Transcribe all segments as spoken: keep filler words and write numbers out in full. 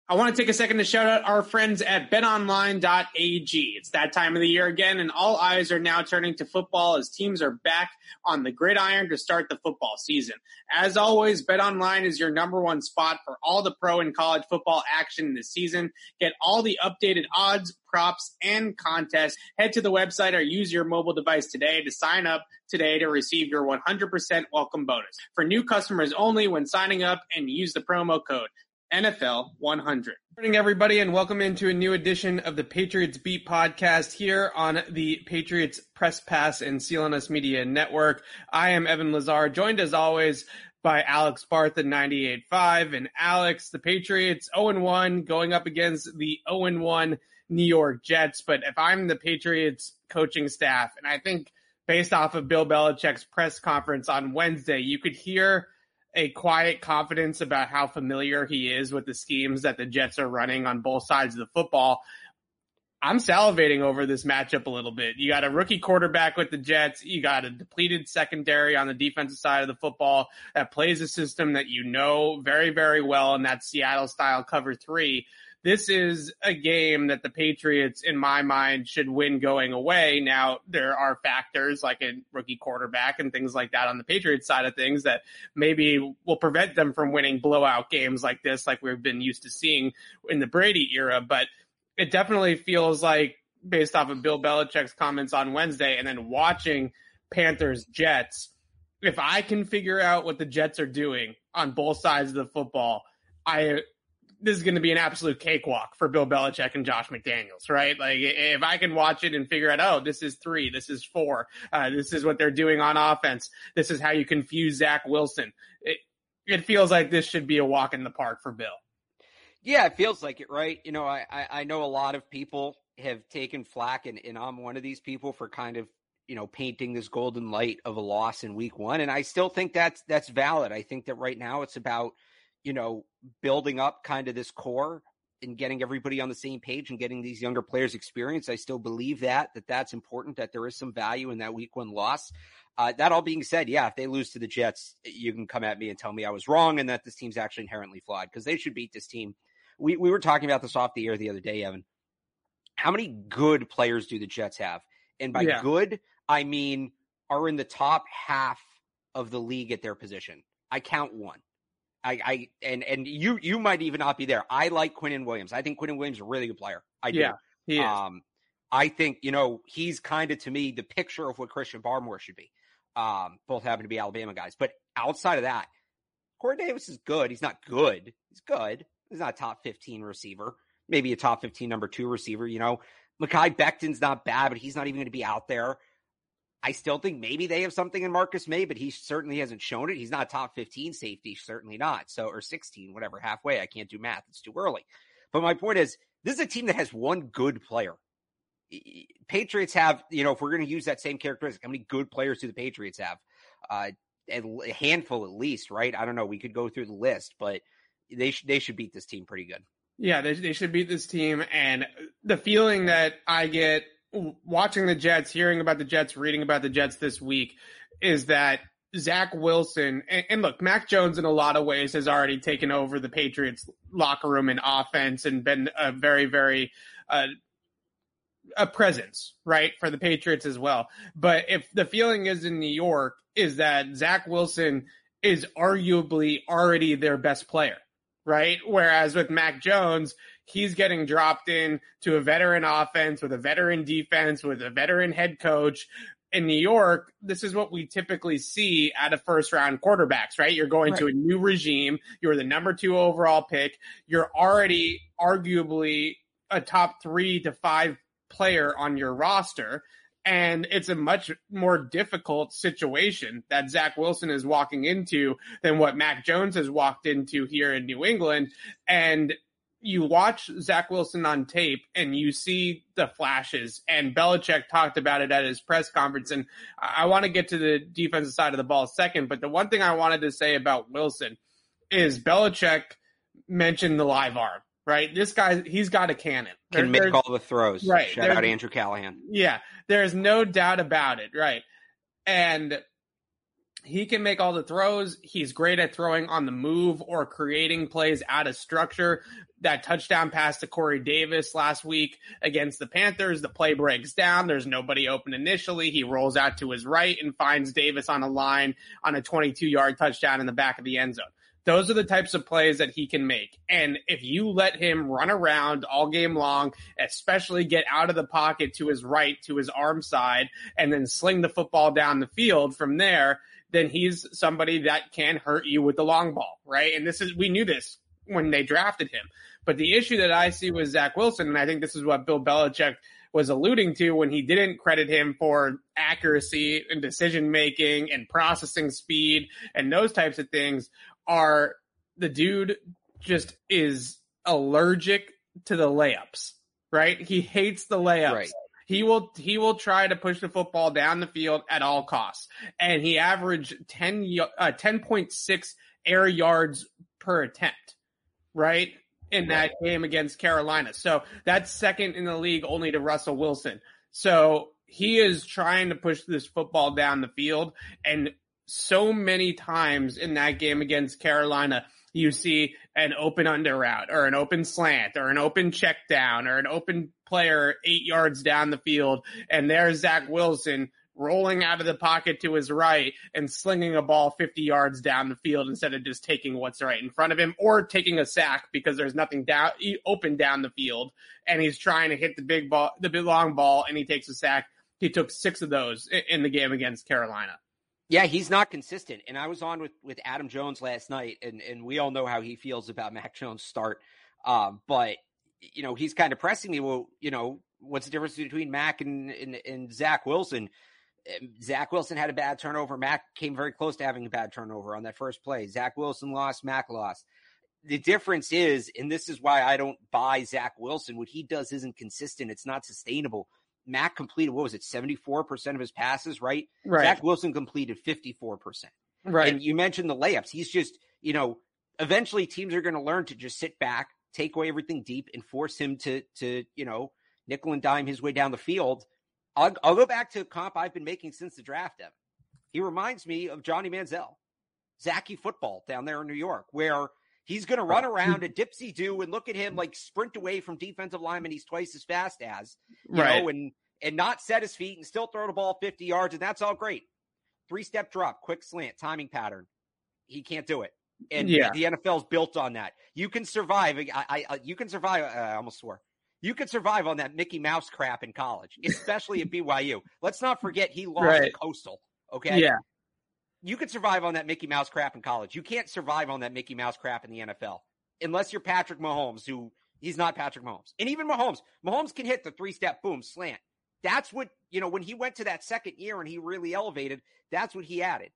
I want to take a second to shout out our friends at bet online dot a g. It's that time of the year again, and all eyes are now turning to football as teams are back on the gridiron to start the football season. As always, BetOnline is your number one spot for all the pro and college football action this season. Get all the updated odds, props, and contests. Head to the website or use your mobile device today to sign up today to receive your one hundred percent welcome bonus. For new customers only when signing up, and use the promo code N F L one hundred. Good morning, everybody, and welcome into a new edition of the Patriots Beat podcast here on the Patriots Press Pass and C L N S Media Network. I am Evan Lazar, joined as always by Alex Barth at ninety-eight point five. And Alex, the Patriots oh and one going up against the oh and one New York Jets. But if I'm the Patriots coaching staff, and I think based off of Bill Belichick's press conference on Wednesday, you could hear a quiet confidence about how familiar he is with the schemes that the Jets are running on both sides of the football. I'm salivating over this matchup a little bit. You got a rookie quarterback with the Jets. You got a depleted secondary on the defensive side of the football that plays a system that you know very, very well, and that's Seattle-style cover three. This is a game that the Patriots, in my mind, should win going away. Now, there are factors like a rookie quarterback and things like that on the Patriots side of things that maybe will prevent them from winning blowout games like this, like we've been used to seeing in the Brady era. But it definitely feels like, based off of Bill Belichick's comments on Wednesday and then watching Panthers-Jets, if I can figure out what the Jets are doing on both sides of the football, I – this is going to be an absolute cakewalk for Bill Belichick and Josh McDaniels, right? Like, if I can watch it and figure out, oh, this is three, this is four, uh, this is what they're doing on offense, this is how you confuse Zach Wilson. It, it feels like this should be a walk in the park for Bill. Yeah, it feels like it, right? You know, I, I, I know a lot of people have taken flack, and, and I'm one of these people for kind of, you know, painting this golden light of a loss in week one. And I still think that's, that's valid. I think that right now it's about, you know, building up kind of this core and getting everybody on the same page and getting these younger players experience. I still believe that, that that's important, that there is some value in that week one loss. Uh, that all being said, yeah, if they lose to the Jets, you can come at me and tell me I was wrong and that this team's actually inherently flawed because they should beat this team. We, we were talking about this off the air the other day, Evan. How many good players do the Jets have? And by yeah. good, I mean are in the top half of the league at their position. I count one. I, I and and you you might even not be there. I like Quinnen Williams. I think Quinnen Williams is a really good player. I do. Yeah, he is. Um, I think, you know, he's kind of, to me, the picture of what Christian Barmore should be. Um, both happen to be Alabama guys. But outside of that, Corey Davis is good. He's not good. He's good. He's not a top fifteen receiver. Maybe a top fifteen number two receiver, you know. Mekhi Becton's not bad, but he's not even going to be out there. I still think maybe they have something in Marcus May, but he certainly hasn't shown it. He's not a top fifteen safety, certainly not. So, or sixteen, whatever, halfway. I can't do math. It's too early. But my point is, this is a team that has one good player. Patriots have, you know, if we're going to use that same characteristic, how many good players do the Patriots have? Uh, a handful at least, right? I don't know. We could go through the list, but they should, they should beat this team pretty good. Yeah, they, they should beat this team. And the feeling that I get watching the Jets, hearing about the Jets, reading about the Jets this week is that Zach Wilson, and, and look, Mac Jones in a lot of ways has already taken over the Patriots locker room and offense and been a very, very, uh, a presence, right, for the Patriots as well. But if the feeling is in New York is that Zach Wilson is arguably already their best player, right? Whereas with Mac Jones, he's getting dropped in to a veteran offense with a veteran defense with a veteran head coach. In New York, this is what we typically see out of first round quarterbacks, right? You're going right. to a new regime. You're the number two overall pick. You're already arguably a top three to five player on your roster. And it's a much more difficult situation that Zach Wilson is walking into than what Mac Jones has walked into here in New England. And you watch Zach Wilson on tape and you see the flashes, and Belichick talked about it at his press conference. And I want to get to the defensive side of the ball second, but the one thing I wanted to say about Wilson is Belichick mentioned the live arm, right? This guy, he's got a cannon. Can there, make all the throws. Right. Shout out Andrew Callahan. Yeah. There's no doubt about it. Right. And he can make all the throws. He's great at throwing on the move or creating plays out of structure. That touchdown pass to Corey Davis last week against the Panthers, the play breaks down. There's nobody open initially. He rolls out to his right and finds Davis on a line on a twenty-two-yard touchdown in the back of the end zone. Those are the types of plays that he can make. And if you let him run around all game long, especially get out of the pocket to his right, to his arm side, and then sling the football down the field from there, then he's somebody that can hurt you with the long ball, right? And this is, we knew this when they drafted him. But the issue that I see with Zach Wilson, and I think this is what Bill Belichick was alluding to when he didn't credit him for accuracy and decision-making and processing speed and those types of things, are the dude just is allergic to the layups, right? He hates the layups. Right. He will, he will try to push the football down the field at all costs. And he averaged ten, uh, ten point six air yards per attempt, right? In that game against Carolina. So that's second in the league only to Russell Wilson. So he is trying to push this football down the field. And so many times in that game against Carolina, you see an open under route or an open slant or an open check down or an open player eight yards down the field. And there's Zach Wilson rolling out of the pocket to his right and slinging a ball fifty yards down the field instead of just taking what's right in front of him or taking a sack because there's nothing down open down the field. And he's trying to hit the big ball, the big long ball, and he takes a sack. He took six of those in the game against Carolina. Yeah, he's not consistent. And I was on with, with Adam Jones last night, and, and we all know how he feels about Mac Jones' start. Um, but, you know, he's kind of pressing me. Well, you know, what's the difference between Mac and, and, and Zach Wilson? Zach Wilson had a bad turnover. Mac came very close to having a bad turnover on that first play. Zach Wilson lost. Mac lost. The difference is, and this is why I don't buy Zach Wilson, what he does isn't consistent. It's not sustainable. Mac completed, what was it, seventy-four percent of his passes, right? Right. Zach Wilson completed fifty-four percent. Right. And you mentioned the layups. He's just, you know, eventually teams are going to learn to just sit back, take away everything deep, and force him to, to you know, nickel and dime his way down the field. I'll, I'll go back to a comp I've been making since the draft, Evan. He reminds me of Johnny Manziel, Zachy football down there in New York, where he's going to run around a dipsy-do and look at him like sprint away from defensive linemen he's twice as fast as, you right. know, and, and not set his feet and still throw the ball fifty yards, and that's all great. Three-step drop, quick slant, timing pattern. He can't do it. And yeah. the N F L is built on that. You can survive. I, I, you can survive. Uh, I almost swore. You could survive on that Mickey Mouse crap in college, especially at B Y U. Let's not forget he lost right. to Coastal, okay? Yeah. You could survive on that Mickey Mouse crap in college. You can't survive on that Mickey Mouse crap in the N F L unless you're Patrick Mahomes, who he's not Patrick Mahomes. And even Mahomes, Mahomes can hit the three-step boom slant. That's what, you know, when he went to that second year and he really elevated, that's what he added.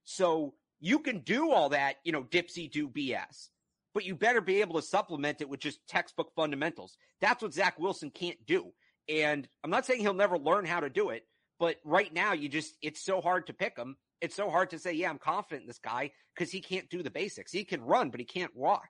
So you can do all that, you know, dipsy-do B S, but you better be able to supplement it with just textbook fundamentals. That's what Zach Wilson can't do. And I'm not saying he'll never learn how to do it, but right now you just, it's so hard to pick him. It's so hard to say, yeah, I'm confident in this guy because he can't do the basics. He can run, but he can't walk.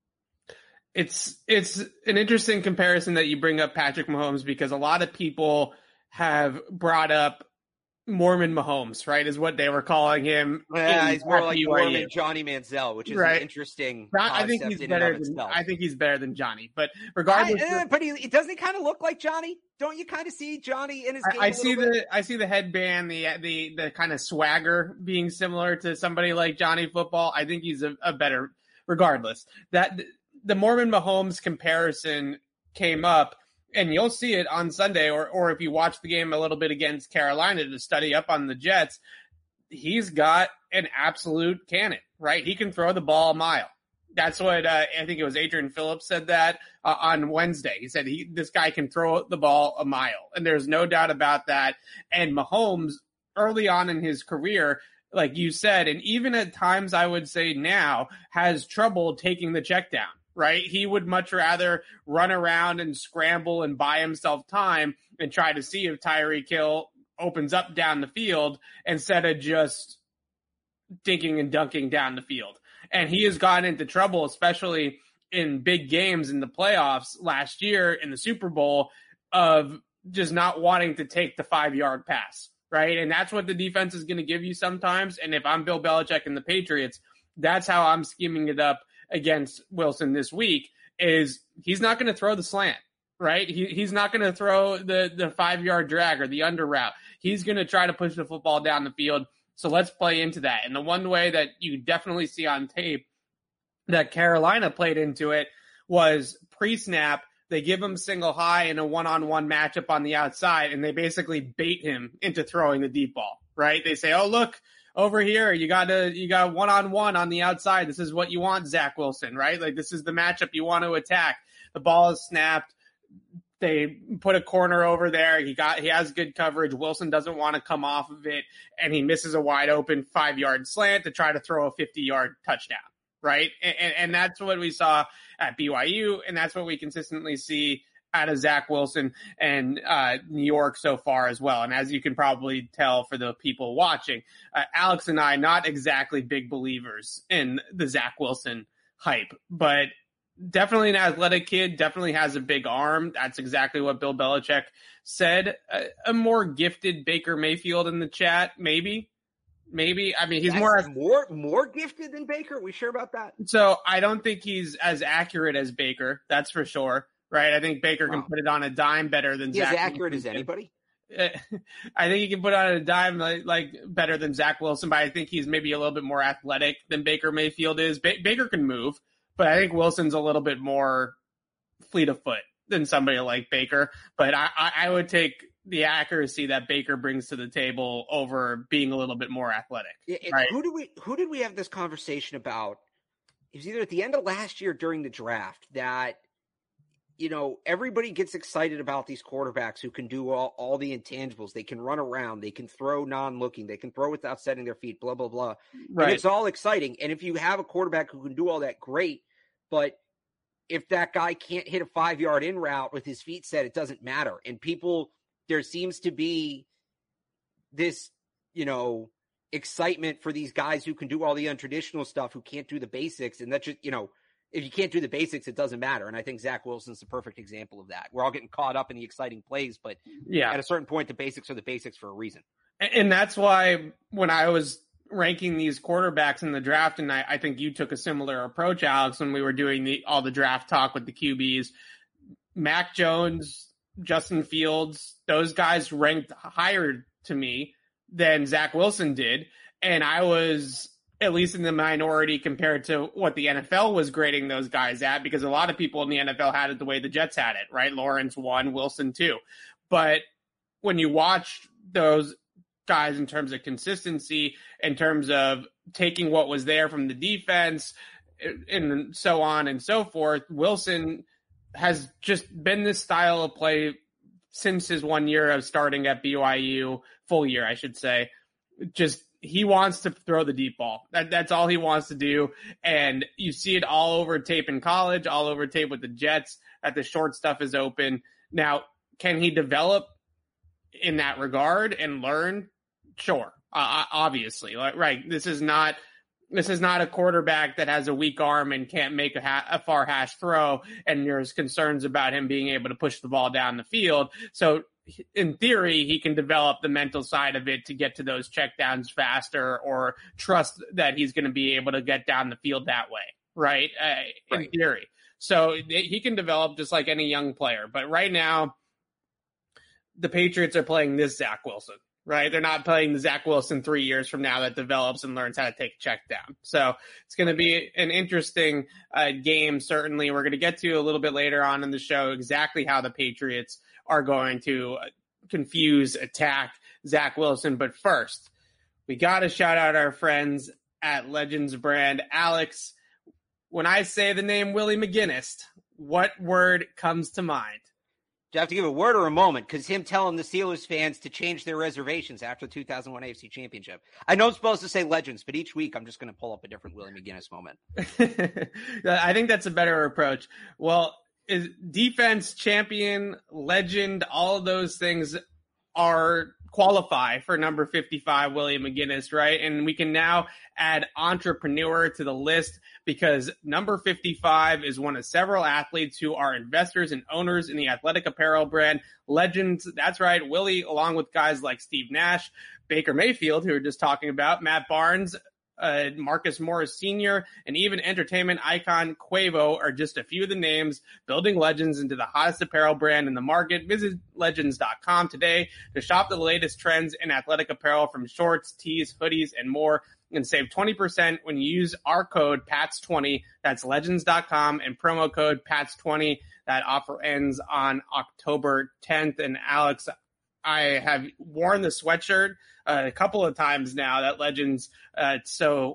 It's, it's an interesting comparison that you bring up Patrick Mahomes because a lot of people have brought up Mormon Mahomes, right, is what they were calling him. Yeah, he's more like Mormon Johnny Manziel, which is right. an interesting John, I think he's better than itself. I think he's better than Johnny, but regardless, I, uh, but he doesn't he kind of look like Johnny? Don't you kind of see Johnny in his game? I, I see bit? the I see the headband, the the the kind of swagger being similar to somebody like Johnny Football. I think he's a, a better, regardless. That the Mormon Mahomes comparison came up. And you'll see it on Sunday, or or if you watch the game a little bit against Carolina to study up on the Jets, he's got an absolute cannon, right? He can throw the ball a mile. That's what uh, I think it was Adrian Phillips said that uh, on Wednesday. He said he this guy can throw the ball a mile, and there's no doubt about that. And Mahomes, early on in his career, like you said, and even at times I would say now, has trouble taking the check down. Right? He would much rather run around and scramble and buy himself time and try to see if Tyreek Hill opens up down the field instead of just dinking and dunking down the field. And he has gotten into trouble, especially in big games in the playoffs last year in the Super Bowl, of just not wanting to take the five-yard pass. right? And that's what the defense is going to give you sometimes. And if I'm Bill Belichick and the Patriots, that's how I'm scheming it up against Wilson this week, is he's not going to throw the slant, right? He, he's not going to throw the, the five-yard drag or the under route. He's going to try to push the football down the field. So let's play into that. And the one way that you definitely see on tape that Carolina played into it was pre-snap. They give him single high in a one-on-one matchup on the outside, and they basically bait him into throwing the deep ball, right? They say, oh, look, over here, you got to, you got one-on-one on the outside. This is what you want, Zach Wilson, right? Like, this is the matchup you want to attack. The ball is snapped. They put a corner over there. He got, he has good coverage. Wilson doesn't want to come off of it, and he misses a wide open five-yard slant to try to throw a fifty-yard touchdown. Right. And, and, and that's what we saw at B Y U. And that's what we consistently see out of Zach Wilson and uh, New York so far as well. And as you can probably tell for the people watching, uh, Alex and I, not exactly big believers in the Zach Wilson hype, but definitely an athletic kid, definitely has a big arm. That's exactly what Bill Belichick said. A, a more gifted Baker Mayfield in the chat, maybe. Maybe. I mean, he's That's more more more gifted than Baker. Are we sure about that? So I don't think he's as accurate as Baker. That's for sure. Right. I think Baker wow. can put it on a dime better than he's Zach. As accurate as anybody. I think he can put it on a dime like, like better than Zach Wilson, but I think he's maybe a little bit more athletic than Baker Mayfield is. Ba- Baker can move, but I think Wilson's a little bit more fleet of foot than somebody like Baker. But I, I, I would take the accuracy that Baker brings to the table over being a little bit more athletic. Yeah, right? Who do we who did we have this conversation about? It was either at the end of last year during the draft that, you know, everybody gets excited about these quarterbacks who can do all, all the intangibles. They can run around, they can throw non-looking, they can throw without setting their feet, blah, blah, blah. Right. And it's all exciting. And if you have a quarterback who can do all that, great. But if that guy can't hit a five-yard in route with his feet set, it doesn't matter. And people... There seems to be this, you know, excitement for these guys who can do all the untraditional stuff, who can't do the basics. And that just, you know, if you can't do the basics, it doesn't matter. And I think Zach Wilson's the perfect example of that. We're all getting caught up in the exciting plays, but yeah, at a certain point, the basics are the basics for a reason. And that's why when I was ranking these quarterbacks in the draft, and I, I think you took a similar approach, Alex, when we were doing the all the draft talk with the Q Bs, Mac Jones, Justin Fields, those guys ranked higher to me than Zach Wilson did. And I was at least in the minority compared to what the N F L was grading those guys at, because a lot of people in the N F L had it the way the Jets had it, right? Lawrence one, Wilson two. But when you watch those guys in terms of consistency, in terms of taking what was there from the defense, and so on and so forth, Wilson has just been this style of play since his one year of starting at B Y U, full year, I should say. Just, he wants to throw the deep ball. That, that's all he wants to do. And you see it all over tape in college, all over tape with the Jets, that the short stuff is open. Now, can he develop in that regard and learn? Sure. Uh, obviously, right. This is not, This is not a quarterback that has a weak arm and can't make a, ha- a far hash throw, and there's concerns about him being able to push the ball down the field. So in theory, he can develop the mental side of it to get to those checkdowns faster, or trust that he's going to be able to get down the field that way, right? Uh, in right. theory. So he can develop just like any young player. But right now, the Patriots are playing this Zach Wilson. Right. They're not playing the Zach Wilson three years from now that develops and learns how to take a check down. So it's going to be an interesting uh, game. Certainly. We're going to get to a little bit later on in the show exactly how the Patriots are going to confuse, attack Zach Wilson. But first, we got to shout out our friends at Legends Brand. Alex, when I say the name Willie McGinest, what word comes to mind? Do you have to give a word or a moment? Because him telling the Steelers fans to change their reservations after the two thousand one A F C Championship. I know I'm supposed to say Legends, but each week I'm just going to pull up a different Willie McGinest moment. I think that's a better approach. Well, is defense, champion, legend, all of those things are qualify for number fifty-five, Willie McGinest, right? And we can now add entrepreneur to the list because number fifty-five is one of several athletes who are investors and owners in the athletic apparel brand Legends. That's right, Willie, along with guys like Steve Nash, Baker Mayfield, who we were just talking about, Matt Barnes, Uh, Marcus Morris Senior, and even entertainment icon Quavo are just a few of the names building Legends into the hottest apparel brand in the market. Visit legends dot com today to shop the latest trends in athletic apparel from shorts, tees, hoodies, and more, and save twenty percent when you use our code P A T S twenty. That's legends dot com and promo code P A T S twenty. That offer ends on October tenth. And Alex, I have worn the sweatshirt uh, a couple of times now that Legends uh, so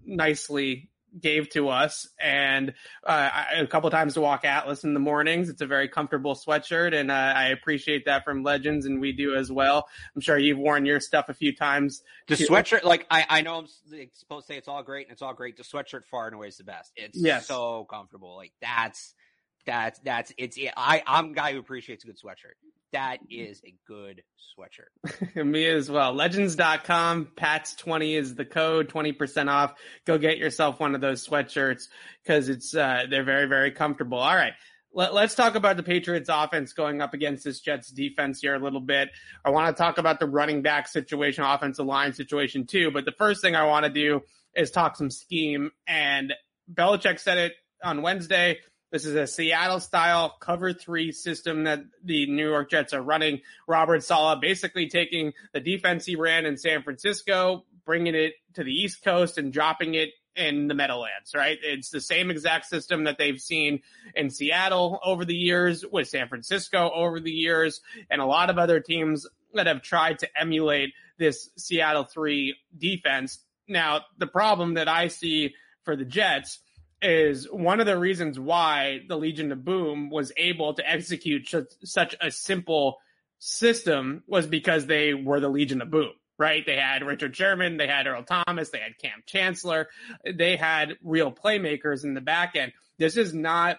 nicely gave to us, and uh, I, a couple of times to walk Atlas in the mornings. It's a very comfortable sweatshirt, and uh, I appreciate that from Legends, and we do as well. I'm sure you've worn your stuff a few times. The too. Sweatshirt, like I, I know I'm supposed to say it's all great, and it's all great. The sweatshirt far and away is the best. It's yes. so comfortable. Like that's that's that's it's. I I'm a guy who appreciates a good sweatshirt. That is a good sweatshirt. Me as well. legends dot com, P A T S twenty is the code, twenty percent off. Go get yourself one of those sweatshirts because it's uh, they're very, very comfortable. All right, Let, let's talk about the Patriots offense going up against this Jets defense here a little bit. I want to talk about the running back situation, offensive line situation too. But the first thing I want to do is talk some scheme. And Belichick said it on Wednesday. This is a Seattle-style cover three system that the New York Jets are running. Robert Saleh basically taking the defense he ran in San Francisco, bringing it to the East Coast and dropping it in the Meadowlands, right? It's the same exact system that they've seen in Seattle over the years, with San Francisco over the years, and a lot of other teams that have tried to emulate this Seattle three defense. Now, the problem that I see for the Jets is one of the reasons why the Legion of Boom was able to execute sh- such a simple system was because they were the Legion of Boom, right? They had Richard Sherman, they had Earl Thomas, they had Cam Chancellor, they had real playmakers in the back end. This is not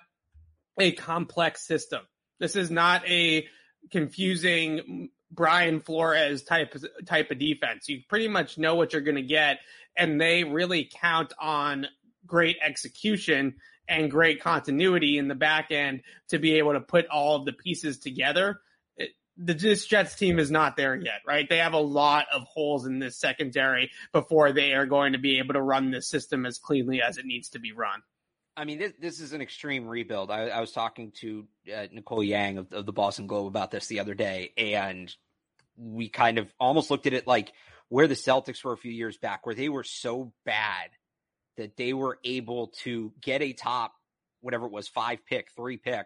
a complex system. This is not a confusing Brian Flores type, type of defense. You pretty much know what you're going to get, and they really count on great execution and great continuity in the back end to be able to put all of the pieces together. It, the this Jets team is not there yet, right? They have a lot of holes in this secondary before they are going to be able to run this system as cleanly as it needs to be run. I mean, this, this is an extreme rebuild. I, I was talking to uh, Nicole Yang of, of the Boston Globe about this the other day, and we kind of almost looked at it like where the Celtics were a few years back, where they were so bad that they were able to get a top, whatever it was, five pick, three pick,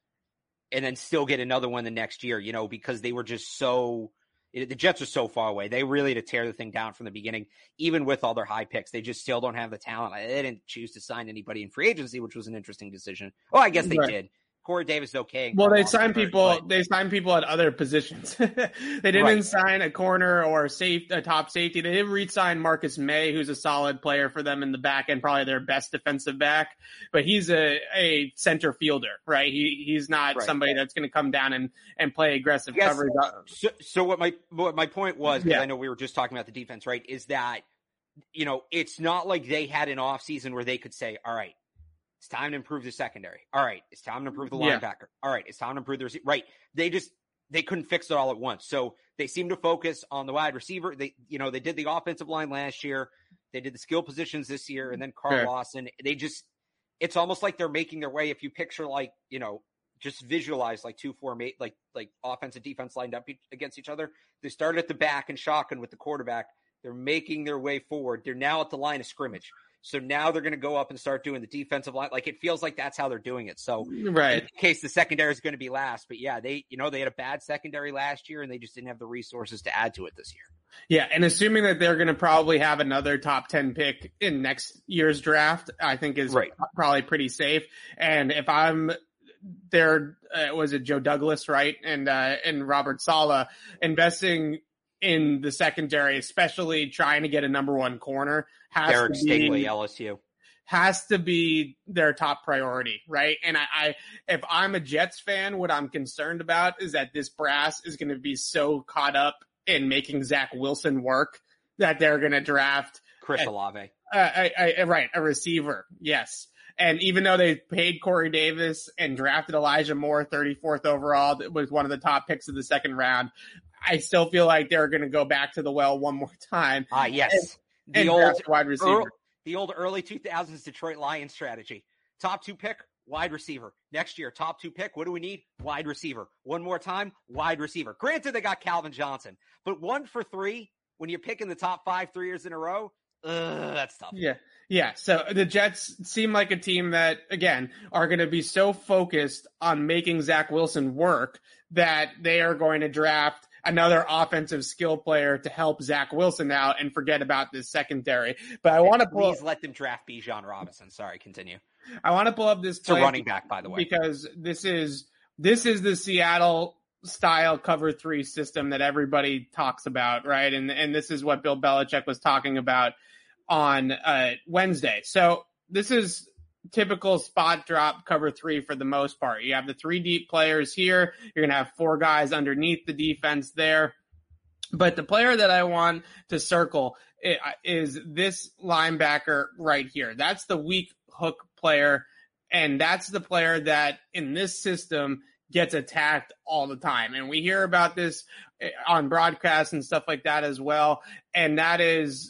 and then still get another one the next year, you know, because they were just so, it, the Jets are so far away. They really had to tear the thing down from the beginning, even with all their high picks. They just still don't have the talent. They didn't choose to sign anybody in free agency, which was an interesting decision. Oh, I guess they right. did. Corey Davis is okay. Well, they signed people. But... They signed people at other positions. They didn't right. sign a corner or a safe, a top safety. They did re-sign Marcus May, who's a solid player for them in the back end, probably their best defensive back. But he's a, a center fielder, right? He he's not right. somebody that's going to come down and, and play aggressive yes. coverage. So, so what my what my point was, because yeah. I know we were just talking about the defense, right? Is that, you know, it's not like they had an offseason where they could say, all right, it's time to improve the secondary. All right. It's time to improve the linebacker. Yeah. All right. It's time to improve the receiver. Right. They just, they couldn't fix it all at once. So they seem to focus on the wide receiver. They, you know, they did the offensive line last year. They did the skill positions this year. And then Carl sure. Lawson, they just, it's almost like they're making their way. If you picture like, you know, just visualize like two, four, eight, like, like offense and defense lined up against each other. They started at the back and shotgun with the quarterback. They're making their way forward. They're now at the line of scrimmage. So now they're going to go up and start doing the defensive line. Like, it feels like that's how they're doing it. So right. in case the secondary is going to be last, but yeah, they, you know, they had a bad secondary last year and they just didn't have the resources to add to it this year. Yeah. And assuming that they're going to probably have another top ten pick in next year's draft, I think is right. probably pretty safe. And if I'm there, uh, was it Joe Douglas, right? And, uh, and Robert Saleh investing in the secondary, especially trying to get a number one corner, has Derek to be, Stingley, L S U. has to be their top priority, right? And I, I, if I'm a Jets fan, what I'm concerned about is that this brass is going to be so caught up in making Zach Wilson work that they're going to draft Chris Olave. Uh, I, I, right, a receiver, yes. And even though they paid Corey Davis and drafted Elijah Moore, thirty-fourth overall, that was one of the top picks of the second round, I still feel like they're going to go back to the well one more time. Ah, uh, yes. And, the and old wide receiver. Early, the old early two thousands Detroit Lions strategy. Top two pick, wide receiver. Next year, top two pick. What do we need? Wide receiver. One more time, wide receiver. Granted, they got Calvin Johnson, but one for three when you're picking the top five three years in a row, ugh, that's tough. Yeah. Yeah. So the Jets seem like a team that, again, are going to be so focused on making Zach Wilson work that they are going to draft another offensive skill player to help Zach Wilson out and forget about this secondary. But I want to pull please let them draft Bijan Robinson. Sorry, continue. I want to pull up this. It's a running back, by the way, because this is this is the Seattle style cover three system that everybody talks about, right? And and this is what Bill Belichick was talking about on uh, Wednesday. So this is typical spot drop cover three for the most part. You have the three deep players here. You're going to have four guys underneath the defense there. But the player that I want to circle is this linebacker right here. That's the weak hook player. And that's the player that in this system gets attacked all the time. And we hear about this on broadcasts and stuff like that as well. And that is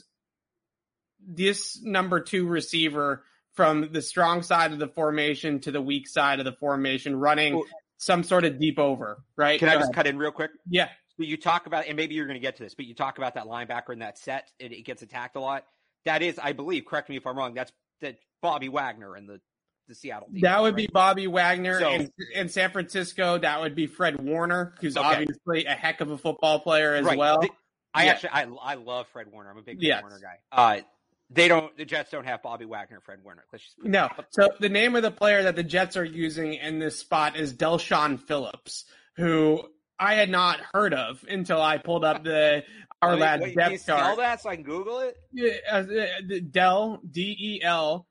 this number two receiver from the strong side of the formation to the weak side of the formation, running some sort of deep over, right? Can I Go just ahead. cut in real quick? Yeah. So you talk about, and maybe you're going to get to this, but you talk about that linebacker in that set, and it gets attacked a lot. That is, I believe, correct me if I'm wrong, that's that Bobby Wagner in the, the Seattle team. That would right? be Bobby Wagner. So, in, in San Francisco, that would be Fred Warner, who's okay. obviously a heck of a football player as right. well. The, I yeah. actually, I, I love Fred Warner. I'm a big Fred yes. Warner guy. Uh, They don't. The Jets don't have Bobby Wagner, Fred Warner. Let's just no. So the name of the player that the Jets are using in this spot is Del'Shawn Phillips, who I had not heard of until I pulled up the our lad depth can you chart. spell that so I can Google it? Yeah, uh, Del D E L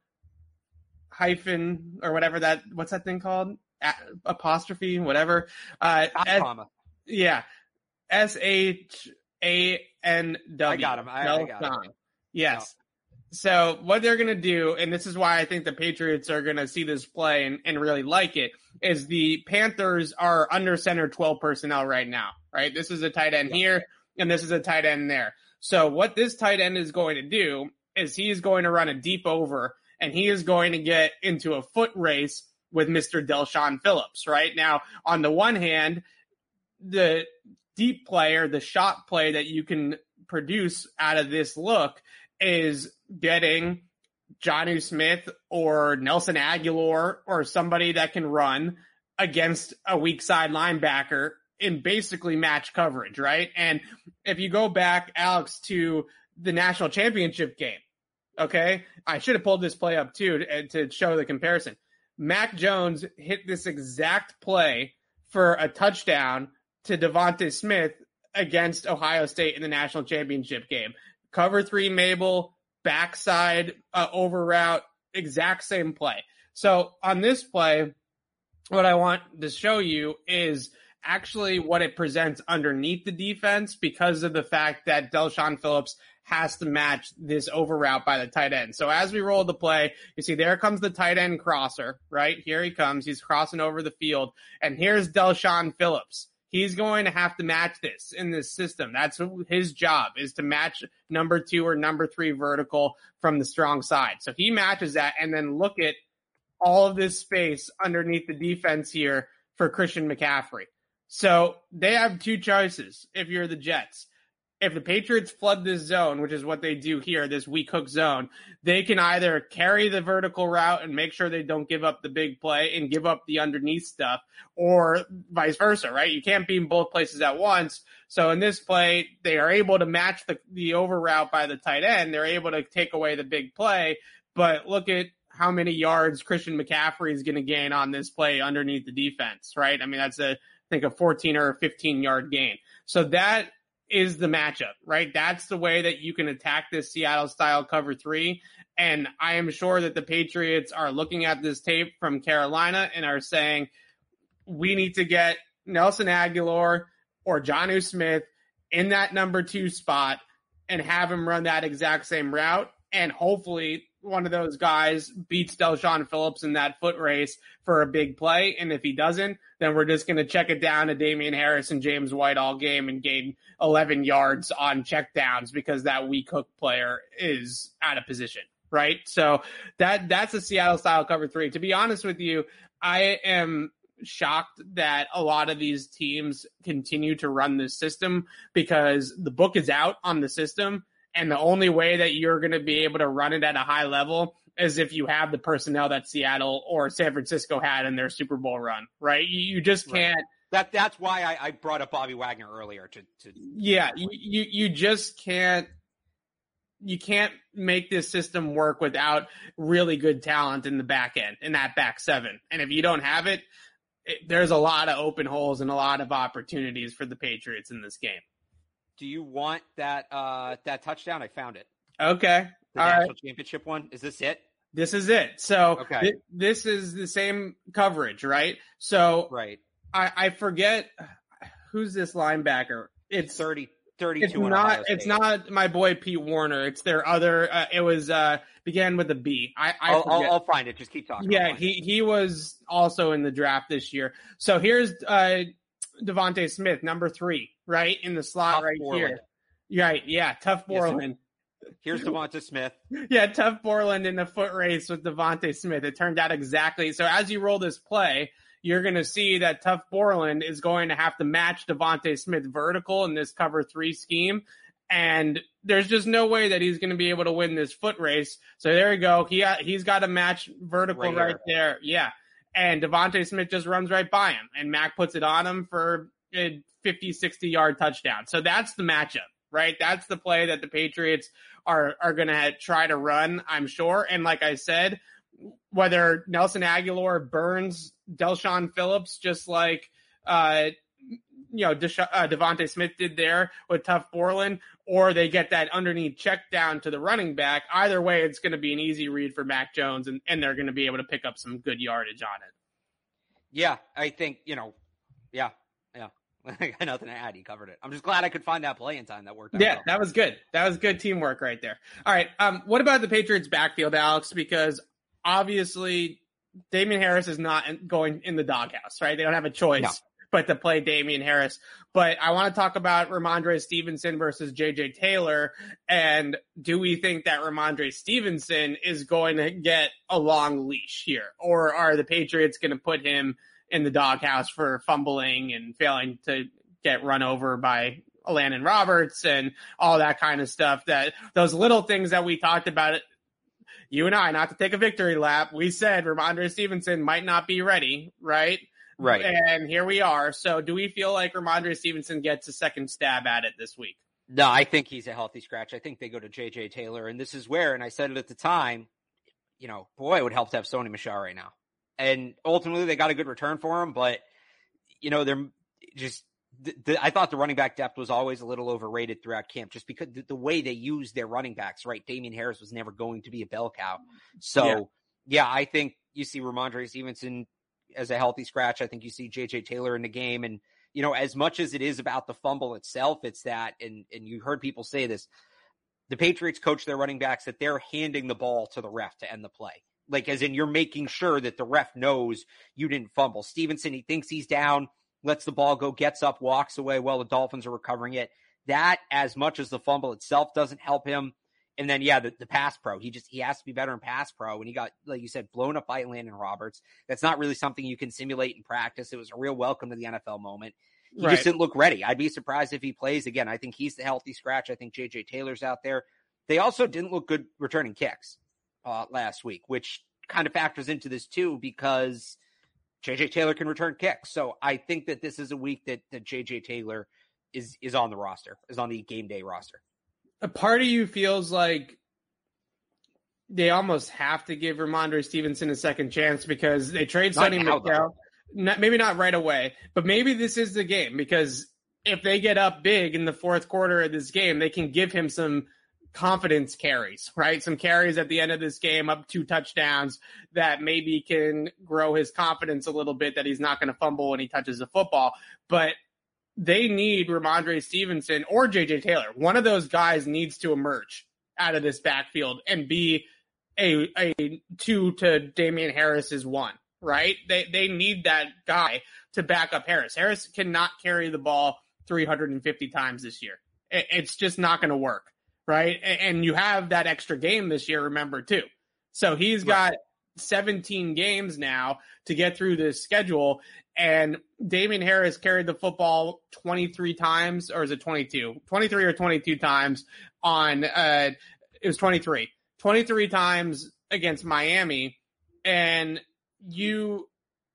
hyphen or whatever that. What's that thing called? A- apostrophe, whatever. Uh, S, comma. Yeah. S H A N W. I got him. I, I got him. Yes. No. So what they're going to do, and this is why I think the Patriots are going to see this play and, and really like it, is the Panthers are under center twelve personnel right now, right? This is a tight end yeah. here, and this is a tight end there. So what this tight end is going to do is he is going to run a deep over, and he is going to get into a foot race with Mister Del'Shawn Phillips, right? Now, on the one hand, the deep player, the shot play that you can produce out of this look is getting Jonnu Smith or Nelson Aguilar or somebody that can run against a weak side linebacker in basically match coverage, right? And if you go back, Alex, to the national championship game, okay, I should have pulled this play up too to, to show the comparison. Mac Jones hit this exact play for a touchdown to Devonta Smith against Ohio State in the national championship game. Cover three Mabel, backside uh, over route, exact same play. So on this play, what I want to show you is actually what it presents underneath the defense because of the fact that Del'Shawn Phillips has to match this over route by the tight end. So as we roll the play, you see there comes the tight end crosser, right? Here he comes. He's crossing over the field. And here's Del'Shawn Phillips. He's going to have to match this in this system. That's his job, is to match number two or number three vertical from the strong side. So he matches that, and then look at all of this space underneath the defense here for Christian McCaffrey. So they have two choices if you're the Jets. If the Patriots flood this zone, which is what they do here, this weak hook zone, they can either carry the vertical route and make sure they don't give up the big play and give up the underneath stuff, or vice versa, right? You can't be in both places at once. So in this play, they are able to match the, the over route by the tight end. They're able to take away the big play, but look at how many yards Christian McCaffrey is going to gain on this play underneath the defense, right? I mean, that's a, I think a fourteen or a fifteen yard gain. So that is the matchup, right? That's the way that you can attack this Seattle style cover three. And I am sure that the Patriots are looking at this tape from Carolina and are saying, we need to get Nelson Aguilar or Jonnu Smith in that number two spot and have him run that exact same route. and hopefully one of those guys beats Del'Shawn Phillips in that foot race for a big play. And if he doesn't, then we're just going to check it down to Damian Harris and James White all game and gain eleven yards on checkdowns because that weak hook player is out of position, right? So that that's a Seattle style cover three. To be honest with you, I am shocked that a lot of these teams continue to run this system because the book is out on the system. And the only way that you're going to be able to run it at a high level is if you have the personnel that Seattle or San Francisco had in their Super Bowl run, right? You just can't. Right. That that's why I, I brought up Bobby Wagner earlier. To, to yeah, you, you you just can't. You can't make this system work without really good talent in the back end, in that back seven. And if you don't have it, it there's a lot of open holes and a lot of opportunities for the Patriots in this game. Do you want that uh, that touchdown? I found it. Okay. The All national right. championship one. Is this it? This is it. So okay. th- this is the same coverage, right? So right. I, I forget who's this linebacker. It's thirty, thirty-two. It's not. It's not my boy Pete Warner. It's their other. Uh, it was uh, began with a B. I, I I'll, I'll, I'll find it. Just keep talking. Yeah, he it. he was also in the draft this year. So here's uh, Devontae Smith, number three, right in the slot Tough right Borland. here. Right. Yeah. Tough Borland. Yes, here's Devonta Smith. Yeah, Tough Borland in the foot race with Devontae Smith. It turned out exactly. So as you roll this play, you're going to see that Tough Borland is going to have to match Devontae Smith vertical in this cover three scheme. And there's just no way that he's going to be able to win this foot race. So there you go. He he's got to match vertical right, right there. Yeah. And Devontae Smith just runs right by him. And Mac puts it on him for a fifty, sixty yard touchdown. So that's the matchup, right? That's the play that the Patriots are, are going to try to run, I'm sure. And like I said, whether Nelson Aguilar burns Del'Shawn Phillips, just like, uh, you know, Desha- uh, Devontae Smith did there with Tough Borland, or they get that underneath check down to the running back. Either way, it's going to be an easy read for Mac Jones, and, and they're going to be able to pick up some good yardage on it. Yeah, I think, you know, yeah, yeah. I got nothing to add. He covered it. I'm just glad I could find that play in time that worked out. Yeah, well. that was good. That was good teamwork right there. All right. Um, what about the Patriots backfield, Alex? Because obviously Damian Harris is not going in the doghouse, right? They don't have a choice. No. But to play Damian Harris. But I want to talk about Ramondre Stevenson versus J J Taylor. And do we think that Ramondre Stevenson is going to get a long leash here? Or are the Patriots going to put him in the doghouse for fumbling and failing to get run over by Landon Roberts and all that kind of stuff? That those little things that we talked about, you and I, not to take a victory lap, we said Ramondre Stevenson might not be ready, right? Right. And here we are. So do we feel like Ramondre Stevenson gets a second stab at it this week? No, I think he's a healthy scratch. I think they go to J J Taylor. And this is where, and I said it at the time, you know, boy, it would help to have Sony Michel right now. And ultimately they got a good return for him. But, you know, they're just, the, the, I thought the running back depth was always a little overrated throughout camp just because the, the way they use their running backs, right? Damian Harris was never going to be a bell cow. So, yeah, yeah I think you see Ramondre Stevenson as a healthy scratch. I think you see J J Taylor in the game. And, you know, as much as it is about the fumble itself, it's that, and, and you heard people say this, the Patriots coach their running backs that they're handing the ball to the ref to end the play. Like, as in you're making sure that the ref knows you didn't fumble. Stevenson, he thinks he's down, lets the ball go, gets up, walks away while the Dolphins are recovering it. That, as much as the fumble itself doesn't help him. And then, yeah, the, the pass pro, he just, he has to be better in pass pro. And he got, like you said, blown up by Landon Roberts. That's not really something you can simulate in practice. It was a real welcome to the N F L moment. He right. just didn't look ready. I'd be surprised if he plays again. I think he's the healthy scratch. I think J J Taylor's out there. They also didn't look good returning kicks uh, last week, which kind of factors into this too, because J J Taylor can return kicks. So I think that this is a week that, that J J Taylor is, is on the roster, is on the game day roster. A part of you feels like they almost have to give Ramondre Stevenson a second chance because they trade Sony Michel. Not, maybe not right away, but maybe this is the game because if they get up big in the fourth quarter of this game, they can give him some confidence carries, right? Some carries at the end of this game, up two touchdowns that maybe can grow his confidence a little bit that he's not going to fumble when he touches the football. But they need Ramondre Stevenson or J J Taylor. One of those guys needs to emerge out of this backfield and be a a two to Damian Harris's one, right? They they need that guy to back up Harris. Harris cannot carry the ball three hundred fifty times this year. It's just not going to work, right? And you have that extra game this year, remember, too. So he's got right. seventeen games now to get through this schedule, and Damian Harris carried the football twenty-three times, or is it twenty-two? twenty-three or twenty-two times on, uh, it was twenty-three. twenty-three times against Miami, and you,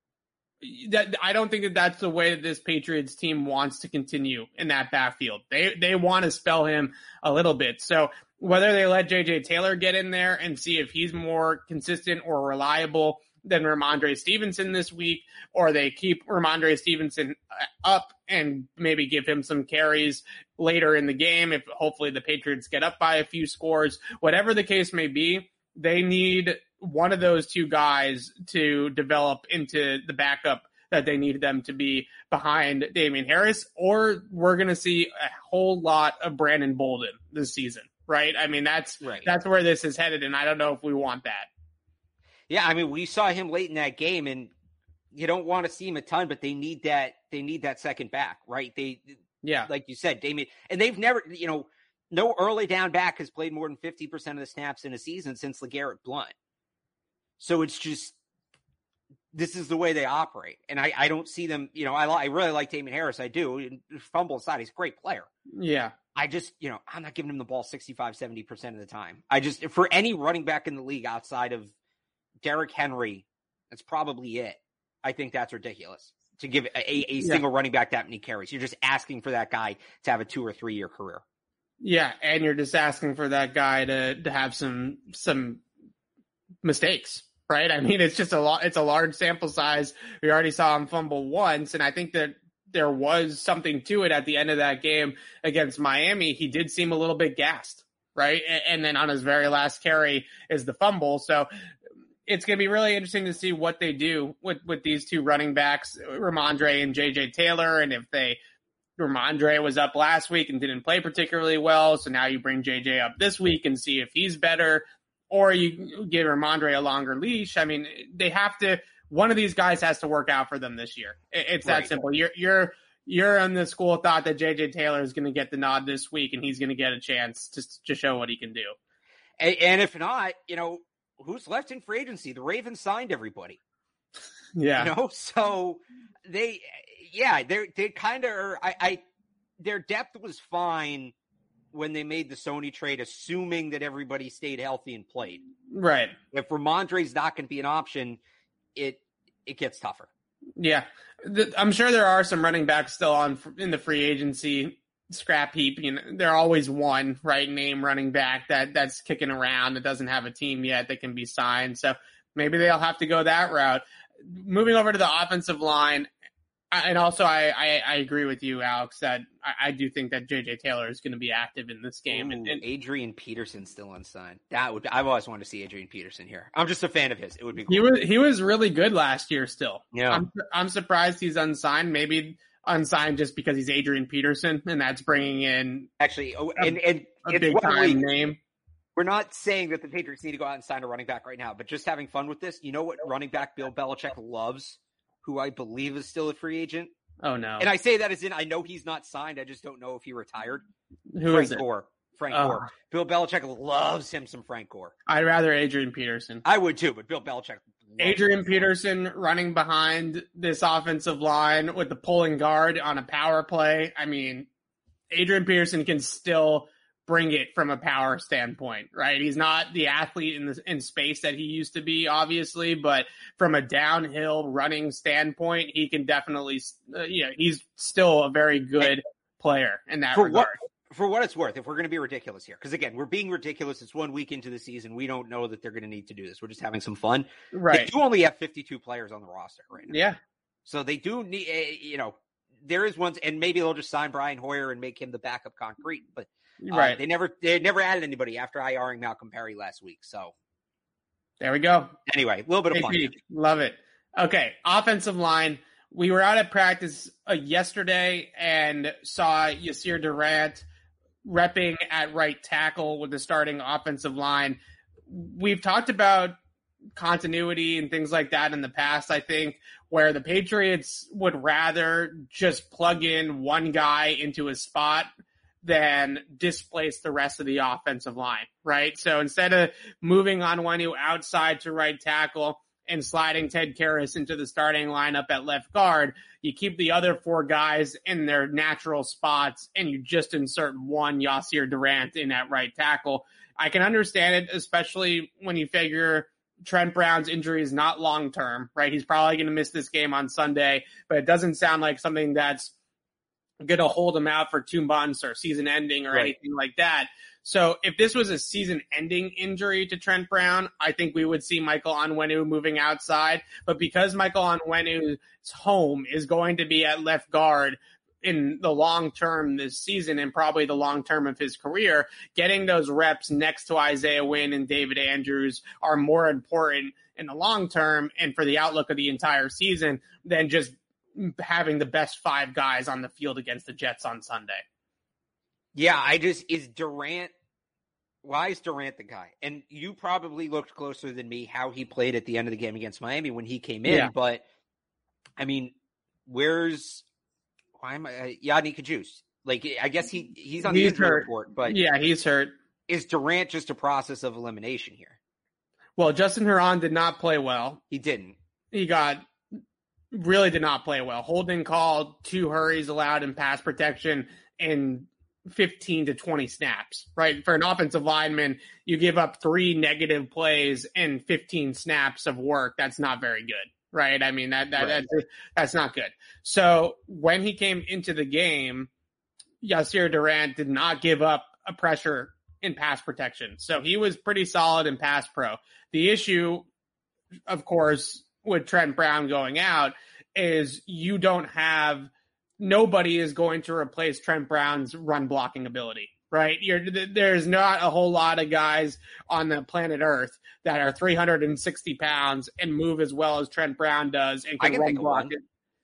that I don't think that that's the way that this Patriots team wants to continue in that backfield. They they want to spell him a little bit. So whether they let J J Taylor get in there and see if he's more consistent or reliable than Ramondre Stevenson this week, or they keep Ramondre Stevenson up and maybe give him some carries later in the game, if hopefully the Patriots get up by a few scores, whatever the case may be, they need one of those two guys to develop into the backup that they need them to be behind Damian Harris, or we're going to see a whole lot of Brandon Bolden this season, right? I mean, that's, right. that's where this is headed, and I don't know if we want that. Yeah, I mean, we saw him late in that game, and you don't want to see him a ton, but they need that. They need that second back, right? They, yeah, like you said, Damian, and they've never, you know, no early down back has played more than fifty percent of the snaps in a season since LeGarrette Blount. So it's just, this is the way they operate, and I, I don't see them. You know, I, I really like Damian Harris, I do. And fumble aside, he's a great player. Yeah. I just, you know, I'm not giving him the ball sixty-five, seventy percent of the time. I just, for any running back in the league outside of Derrick Henry, that's probably it. I think that's ridiculous to give a, a, a single yeah. running back that many carries. You're just asking for that guy to have a two or three year career. Yeah, and you're just asking for that guy to to have some some mistakes, right? I mean, it's just a lot. It's a large sample size. We already saw him fumble once, and I think that there was something to it at the end of that game against Miami. He did seem a little bit gassed, right? And, and then on his very last carry is the fumble. So it's going to be really interesting to see what they do with, with these two running backs, Ramondre and J J Taylor. And if they, Ramondre was up last week and didn't play particularly well, so now you bring J J up this week and see if he's better, or you give Ramondre a longer leash. I mean, they have to, one of these guys has to work out for them this year. It's that right. simple. You're, you're, you're in the school of thought that J J Taylor is going to get the nod this week and he's going to get a chance to, to show what he can do. And, and if not, you know, who's left in free agency? The Ravens signed everybody. Yeah. You know, so they, yeah, they they kind of are, I, I, their depth was fine when they made the Sony trade, assuming that everybody stayed healthy and played. Right. If Ramondre's not going to be an option, it, it gets tougher. Yeah. The, I'm sure there are some running backs still on in the free agency scrap heap. You know, they're always one right name running back that that's kicking around that doesn't have a team yet that can be signed. So maybe they'll have to go that route. Moving over to the offensive line. And also I, I, I agree with you, Alex, that I, I do think that J J Taylor is going to be active in this game. Ooh, and, and Adrian Peterson still unsigned. That would, I've always wanted to see Adrian Peterson here. I'm just a fan of his. It would be cool. He was, he was really good last year still. Yeah. I'm, I'm surprised he's unsigned. Maybe unsigned just because he's Adrian Peterson, and that's bringing in actually oh, and and a, a big time name. We're not saying that the Patriots need to go out and sign a running back right now, but just having fun with this. You know what running back Bill Belichick loves, who I believe is still a free agent. Oh no! And I say that as in I know he's not signed. I just don't know if he retired. Who Frank is it? Gore. Frank oh. Gore. Bill Belichick loves him some Frank Gore. I'd rather Adrian Peterson. I would too, but Bill Belichick. Adrian Peterson running behind this offensive line with the pulling guard on a power play. I mean, Adrian Peterson can still bring it from a power standpoint, right? He's not the athlete in the in space that he used to be, obviously, but from a downhill running standpoint, he can definitely, uh, you know, he's still a very good player in that for regard. What, for what it's worth, if we're going to be ridiculous here, because again, we're being ridiculous. It's one week into the season. We don't know that they're going to need to do this. We're just having some fun. Right. They do only have fifty-two players on the roster right now. Yeah. So they do need, uh, you know, there is one, and maybe they'll just sign Brian Hoyer and make him the backup concrete, but Uh, right. They never they never added anybody after IRing Malcolm Perry last week. So there we go. Anyway, a little bit of fun. Love it. Okay. Offensive line. We were out at practice uh, yesterday and saw Yasir Durant repping at right tackle with the starting offensive line. We've talked about continuity and things like that in the past, I think, where the Patriots would rather just plug in one guy into a spot than displace the rest of the offensive line, right? So instead of moving Onwenu outside to right tackle and sliding Ted Karras into the starting lineup at left guard, you keep the other four guys in their natural spots and you just insert one Yasir Durant in at right tackle. I can understand it, especially when you figure Trent Brown's injury is not long-term, right? He's probably going to miss this game on Sunday, but it doesn't sound like something that's going to hold him out for two months or season ending or right. anything like that. So if this was a season ending injury to Trent Brown, I think we would see Michael Onwenu moving outside. But because Michael Onwenu's home is going to be at left guard in the long term this season and probably the long term of his career, getting those reps next to Isaiah Wynn and David Andrews are more important in the long term and for the outlook of the entire season than just having the best five guys on the field against the Jets on Sunday. Yeah, I just, is Durant, why is Durant the guy? And you probably looked closer than me how he played at the end of the game against Miami when he came in, yeah. but I mean, where's, why am I, uh, Yadni Kajus? Like, I guess he, he's on the he's injury hurt. report, but yeah, he's hurt. Is Durant just a process of elimination here? Well, Justin Herron did not play well. He didn't. He got, really did not play well. Holding called, two hurries allowed in pass protection in fifteen to twenty snaps, right? For an offensive lineman, you give up three negative plays and fifteen snaps of work. That's not very good, right? I mean, that, that, right. that's, that's not good. So when he came into the game, Yasir Durant did not give up a pressure in pass protection. So he was pretty solid in pass pro. The issue, of course, with Trent Brown going out is you don't have, nobody is going to replace Trent Brown's run blocking ability, right? You're, there's not a whole lot of guys on the planet Earth that are three hundred sixty pounds and move as well as Trent Brown does and can, can run block it.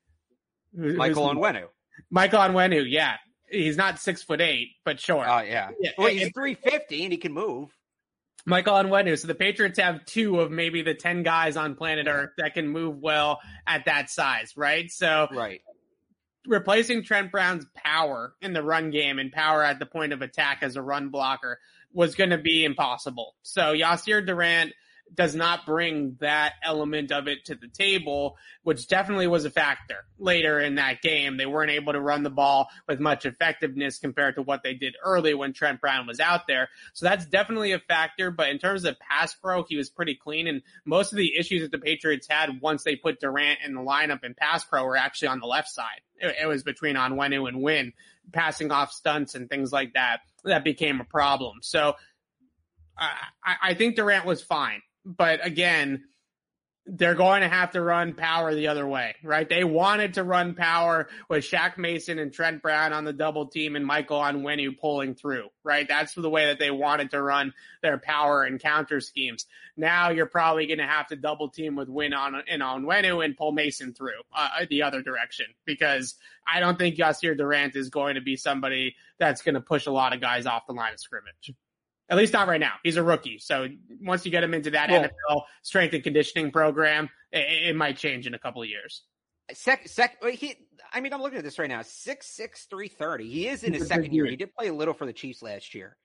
Michael Onwenu. Michael Onwenu, yeah. He's not six foot eight, but sure. Oh, uh, yeah. yeah. Well, he's three fifty and he can move. Michael Onwenu. So the Patriots have two of maybe the ten guys on planet Earth that can move well at that size, right? So right. replacing Trent Brown's power in the run game and power at the point of attack as a run blocker was going to be impossible. So Yasir Durant does not bring that element of it to the table, which definitely was a factor later in that game. They weren't able to run the ball with much effectiveness compared to what they did early when Trent Brown was out there. So that's definitely a factor. But in terms of pass pro, he was pretty clean. And most of the issues that the Patriots had once they put Durant in the lineup in pass pro were actually on the left side. It, it was between Onwenu and Wynn, passing off stunts and things like that. That became a problem. So I, I think Durant was fine. But again, they're going to have to run power the other way, right? They wanted to run power with Shaq Mason and Trent Brown on the double team and Michael Onwenu pulling through, right? That's the way that they wanted to run their power and counter schemes. Now you're probably going to have to double team with Wynn on and Onwenu and pull Mason through uh, the other direction, because I don't think Yasir Durant is going to be somebody that's going to push a lot of guys off the line of scrimmage. At least not right now. He's a rookie. So once you get him into that well, N F L strength and conditioning program, it, it might change in a couple of years. Sec, sec, he, I mean, I'm looking at this right now. six six, three thirty. He is in his second year. He did play a little for the Chiefs last year.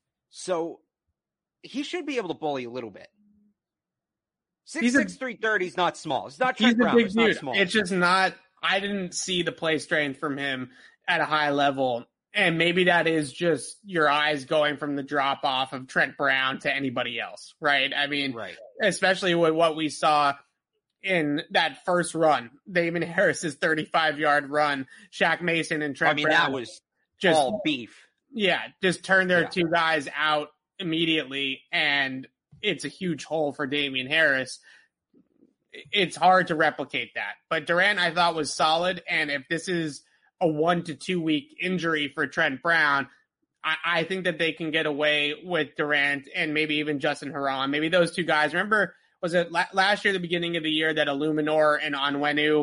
So he should be able to bully a little bit. six six, three thirty is not small. It's not Trent Brown. It's not small. It's just not, I didn't see the play strength from him at a high level. And maybe that is just your eyes going from the drop off of Trent Brown to anybody else, right? I mean, right. especially with what we saw in that first run, Damon Harris's thirty-five yard run, Shaq Mason and Trent I mean, Brown. that was just all beef. Yeah. Just turn their yeah. two guys out immediately. And it's a huge hole for Damian Harris. It's hard to replicate that, but Durant I thought was solid. And if this is a one to two week injury for Trent Brown, I, I think that they can get away with Durant and maybe even Justin Herron. Maybe those two guys. Remember, was it la- last year, the beginning of the year, that Illuminor and Onwenu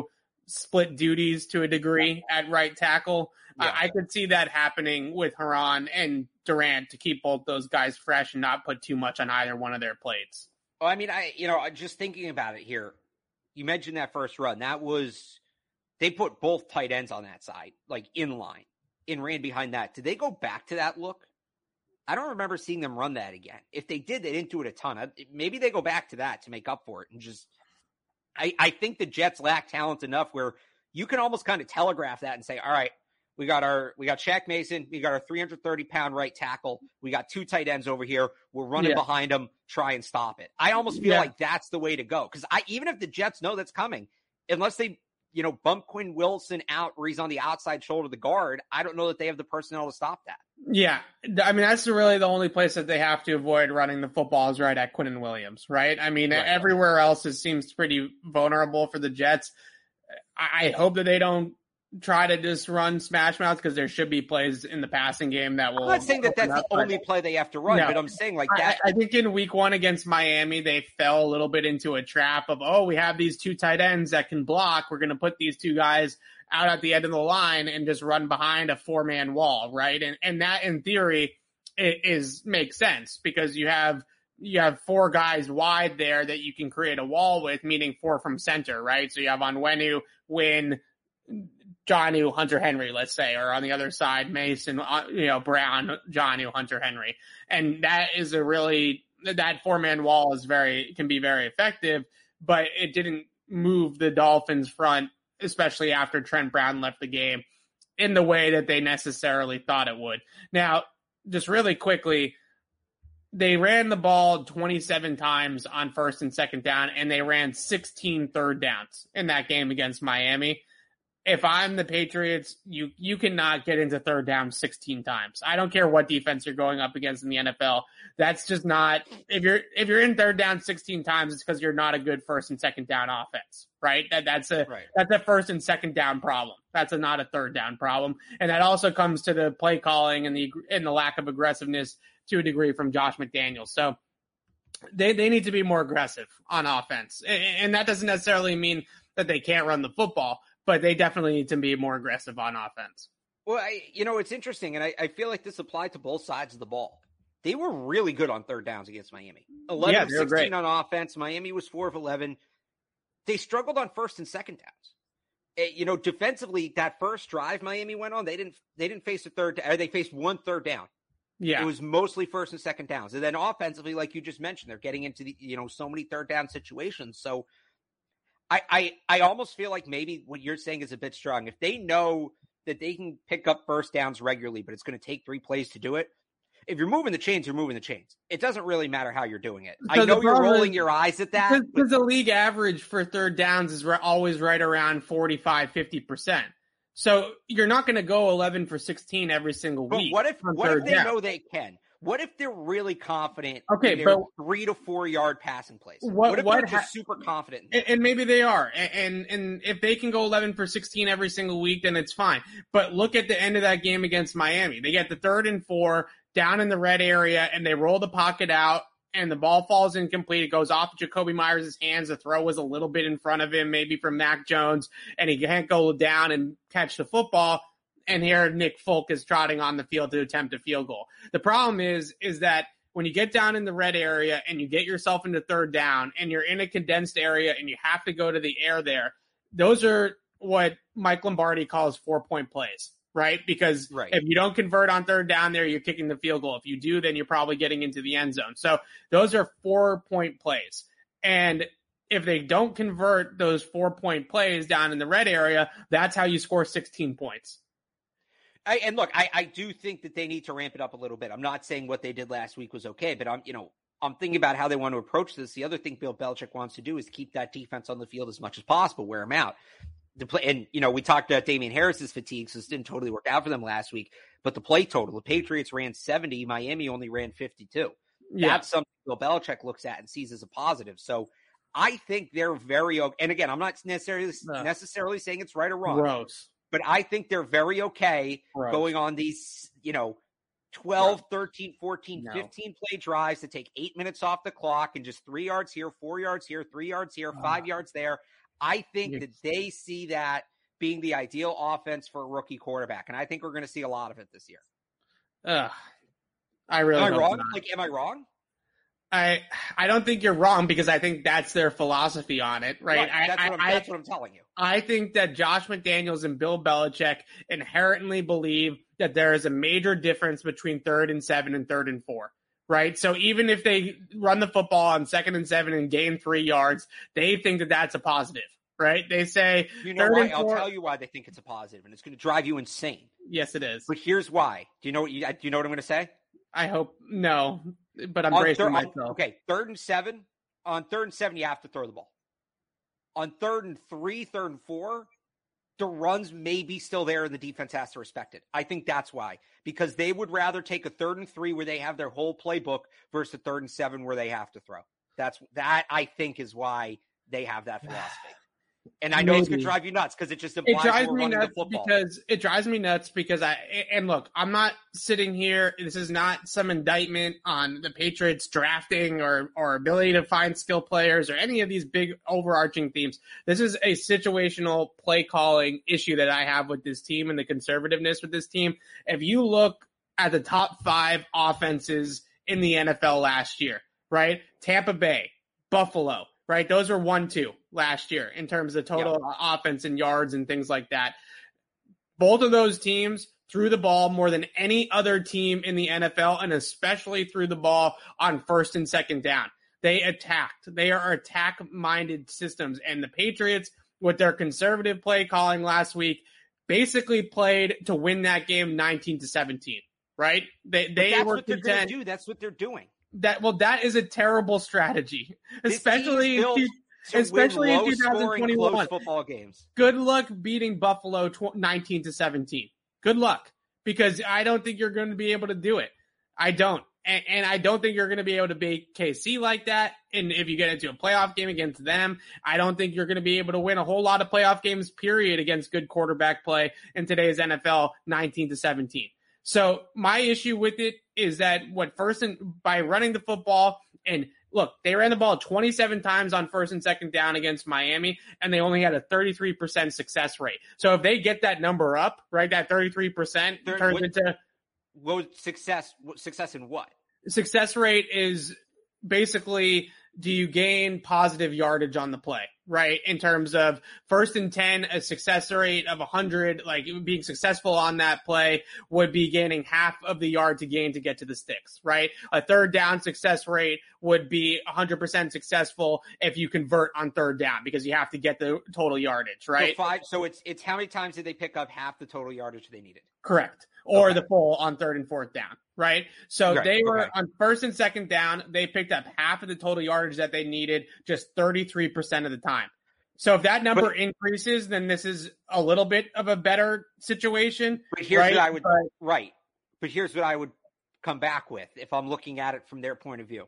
split duties to a degree at right tackle. Yeah. I, I could see that happening with Herron and Durant to keep both those guys fresh and not put too much on either one of their plates. Well, I mean, I you know, just thinking about it here, you mentioned that first run. That was, they put both tight ends on that side, like in line, and ran behind that. Did they go back to that look? I don't remember seeing them run that again. If they did, they didn't do it a ton. Maybe they go back to that to make up for it. And just, I, I think the Jets lack talent enough where you can almost kind of telegraph that and say, all right, we got our, we got Shaq Mason, we got our three hundred thirty pound right tackle. We got two tight ends over here. We're running yeah. behind them. Try and stop it. I almost feel yeah. like that's the way to go. Cause I, even if the Jets know that's coming, unless they, you know, bump Quinn Wilson out where he's on the outside shoulder of the guard, I don't know that they have the personnel to stop that. Yeah. I mean, that's really the only place that they have to avoid running the football is right at Quinnen Williams, right? I mean, right. everywhere else it seems pretty vulnerable for the Jets. I, I hope that they don't try to just run smash mouths because there should be plays in the passing game that will. I'm not saying that that's the only play they have to run, no, but I'm saying like that. I, I think in week one against Miami, they fell a little bit into a trap of, oh, we have these two tight ends that can block. We're going to put these two guys out at the end of the line and just run behind a four man wall. Right. And, and that in theory is makes sense because you have, you have four guys wide there that you can create a wall with, meaning four from center. Right. So you have Onwenu, Wynn, Jonnu, Hunter Henry, let's say, or on the other side, Mason, you know, Brown, Jonnu, Hunter Henry. And that is a really, that four man wall is very, can be very effective, but it didn't move the Dolphins front, especially after Trent Brown left the game, in the way that they necessarily thought it would. Now, just really quickly, they ran the ball twenty-seven times on first and second down, and they ran sixteen third downs in that game against Miami. If I'm the Patriots, you, you cannot get into third down sixteen times. I don't care what defense you're going up against in the N F L. That's just not, if you're, if you're in third down sixteen times, it's because you're not a good first and second down offense, right? That, that's a, right. that's a first and second down problem. That's a, not a third down problem. And that also comes to the play calling and the, and the lack of aggressiveness to a degree from Josh McDaniels. So they, they need to be more aggressive on offense. And, and that doesn't necessarily mean that they can't run the football, but they definitely need to be more aggressive on offense. Well, I, you know, it's interesting, and I, I feel like this applied to both sides of the ball. They were really good on third downs against Miami. eleven yeah, of sixteen great. on offense. Miami was four of eleven. They struggled on first and second downs. It, you know, defensively, that first drive Miami went on, they didn't they didn't face a third down. They faced one third down. Yeah. It was mostly first and second downs. And then offensively, like you just mentioned, they're getting into the, you know, so many third down situations. So I, I, I almost feel like maybe what you're saying is a bit strong. If they know that they can pick up first downs regularly, but it's going to take three plays to do it. If you're moving the chains, you're moving the chains. It doesn't really matter how you're doing it. So I know you're rolling is, your eyes at that. Because but... the league average for third downs is re- always right around forty-five, fifty percent. So you're not going to go eleven for sixteen every single but week. What if, what if they down. know they can? What if they're really confident okay, in their but three to four yard passing plays? What, what if what they're ha- just super confident? And, and maybe they are. And, and and if they can go eleven for sixteen every single week, then it's fine. But look at the end of that game against Miami. They get the third and four down in the red area, and they roll the pocket out, and the ball falls incomplete. It goes off Jacoby Myers' hands. The throw was a little bit in front of him, maybe from Mac Jones, and he can't go down and catch the football. And here Nick Folk is trotting on the field to attempt a field goal. The problem is, is that when you get down in the red area and you get yourself into third down and you're in a condensed area and you have to go to the air there, those are what Mike Lombardi calls four-point plays, right? Because right. if you don't convert on third down there, you're kicking the field goal. If you do, then you're probably getting into the end zone. So those are four-point plays. And if they don't convert those four-point plays down in the red area, that's how you score sixteen points. I, and look, I, I do think that they need to ramp it up a little bit. I'm not saying what they did last week was okay, but I'm, you know, I'm thinking about how they want to approach this. The other thing Bill Belichick wants to do is keep that defense on the field as much as possible, wear them out. The play, and, you know, we talked about Damian Harris's fatigue, so this didn't totally work out for them last week. But the play total, the Patriots ran seventy, Miami only ran fifty-two. Yeah. That's something Bill Belichick looks at and sees as a positive. So I think they're very okay. And again, I'm not necessarily no. necessarily saying it's right or wrong. Gross. But I think they're very okay Gross. going on these, you know, twelve, Gross. thirteen, fourteen, no. fifteen play drives that take eight minutes off the clock and just three yards here, four yards here, three yards here, five uh. yards there. I think that they see that being the ideal offense for a rookie quarterback, and I think we're going to see a lot of it this year. Ugh, I really am I wrong? Not. Like, am I wrong? I I don't think you're wrong because I think that's their philosophy on it, right? right. I, that's, what I'm, I, that's what I'm telling you. I think that Josh McDaniels and Bill Belichick inherently believe that there is a major difference between third and seven and third and four, right? So even if they run the football on second and seven and gain three yards, they think that that's a positive, right? They say, you know why? I'll tell you why they think it's a positive, and it's going to drive you insane. Yes, it is. But here's why. Do you know what you, do you know what I'm going to say? I hope no, but I'm on bracing thir- myself. On, okay, third and seven. On third and seven, you have to throw the ball. On third and three, third and four, the runs may be still there and the defense has to respect it. I think that's why. Because they would rather take a third and three where they have their whole playbook versus a third and seven where they have to throw. That's that I think is why they have that philosophy. And I know Maybe. It's going to drive you nuts because it just implies it drives we're me running nuts the football. Because it drives me nuts because I and look, I'm not sitting here. This is not some indictment on the Patriots drafting or or ability to find skill players or any of these big overarching themes. This is a situational play calling issue that I have with this team and the conservativeness with this team. If you look at the top five offenses in the N F L last year, right? Tampa Bay, Buffalo. Right, those were one, two last year in terms of total yep. offense and yards and things like that. Both of those teams threw the ball more than any other team in the N F L, and especially threw the ball on first and second down. They attacked. They are attack-minded systems, and the Patriots, with their conservative play calling last week, basically played to win that game nineteen to seventeen. Right? They they that's were what they're content. Gonna do. That's what they're doing. That well, that is a terrible strategy, this especially in, especially in twenty twenty-one. Football games. Good luck beating Buffalo tw- nineteen to seventeen. Good luck, because I don't think you're going to be able to do it. I don't, and, and I don't think you're going to be able to beat K C like that. And if you get into a playoff game against them, I don't think you're going to be able to win a whole lot of playoff games. Period, against good quarterback play in today's N F L, nineteen to seventeen. So my issue with it is that what first and by running the football, and look, they ran the ball twenty-seven times on first and second down against Miami, and they only had a thirty-three percent success rate. So if they get that number up, right, that thirty-three percent Third, turns what, into what success, what success in what? Success rate is basically, do you gain positive yardage on the play, right? In terms of first and ten, a success rate of one hundred, like being successful on that play would be gaining half of the yard to gain to get to the sticks, right? A third down success rate would be one hundred percent successful if you convert on third down because you have to get the total yardage, right? So five. So it's it's how many times did they pick up half the total yardage they needed? Correct. Or okay. the full on third and fourth down, right? So right. they were okay. on first and second down. They picked up half of the total yardage that they needed just thirty-three percent of the time. So if that number but, increases, then this is a little bit of a better situation. But here's right? what I would, but, right. But here's what I would come back with if I'm looking at it from their point of view.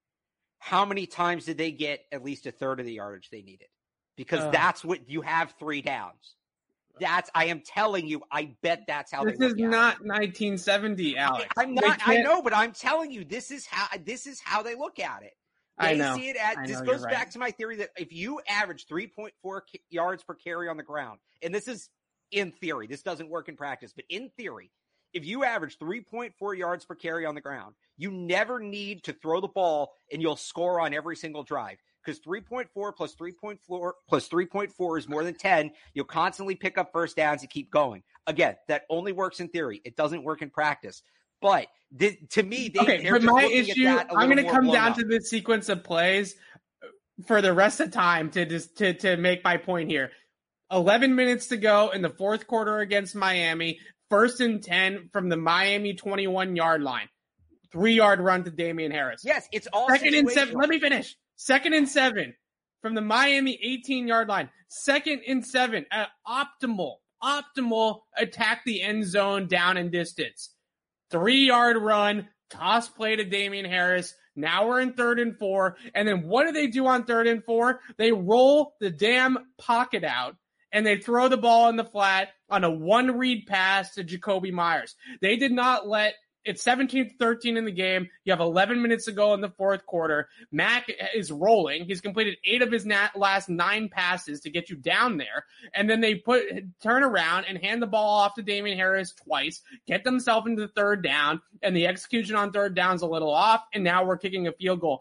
How many times did they get at least a third of the yardage they needed? Because uh, that's what you have three downs. That's, I am telling you, I bet that's how this they look is at not it. nineteen seventy, Alex. I'm not, I know, but I'm telling you, this is how, this is how they look at it. They I know. see it at, I this know, goes right. back to my theory that if you average three point four yards per carry on the ground, and this is in theory, this doesn't work in practice, but in theory, if you average three point four yards per carry on the ground, you never need to throw the ball and you'll score on every single drive. Because three point four plus three point four plus three point four is more than ten. You'll constantly pick up first downs and keep going. Again, that only works in theory. It doesn't work in practice. But th- to me, they, okay, they're but just my looking issue, at that a I'm going to come down up. to this sequence of plays for the rest of time to just to, to make my point here. eleven minutes to go in the fourth quarter against Miami. First and ten from the Miami twenty-one yard line. Three yard run to Damian Harris. Yes, it's all second situational. and seven. Let me finish. Second and seven from the Miami eighteen yard line. Second and seven. Uh, optimal, optimal attack the end zone down and distance. Three yard run, toss play to Damian Harris. Now we're in third and four. And then what do they do on third and four? They roll the damn pocket out and they throw the ball in the flat on a one read pass to Jacoby Myers. They did not let It's seventeen to thirteen in the game. You have eleven minutes to go in the fourth quarter. Mac is rolling. He's completed eight of his nat- last nine passes to get you down there. And then they put turn around and hand the ball off to Damian Harris twice, get themselves into the third down, and the execution on third down is a little off, and now we're kicking a field goal.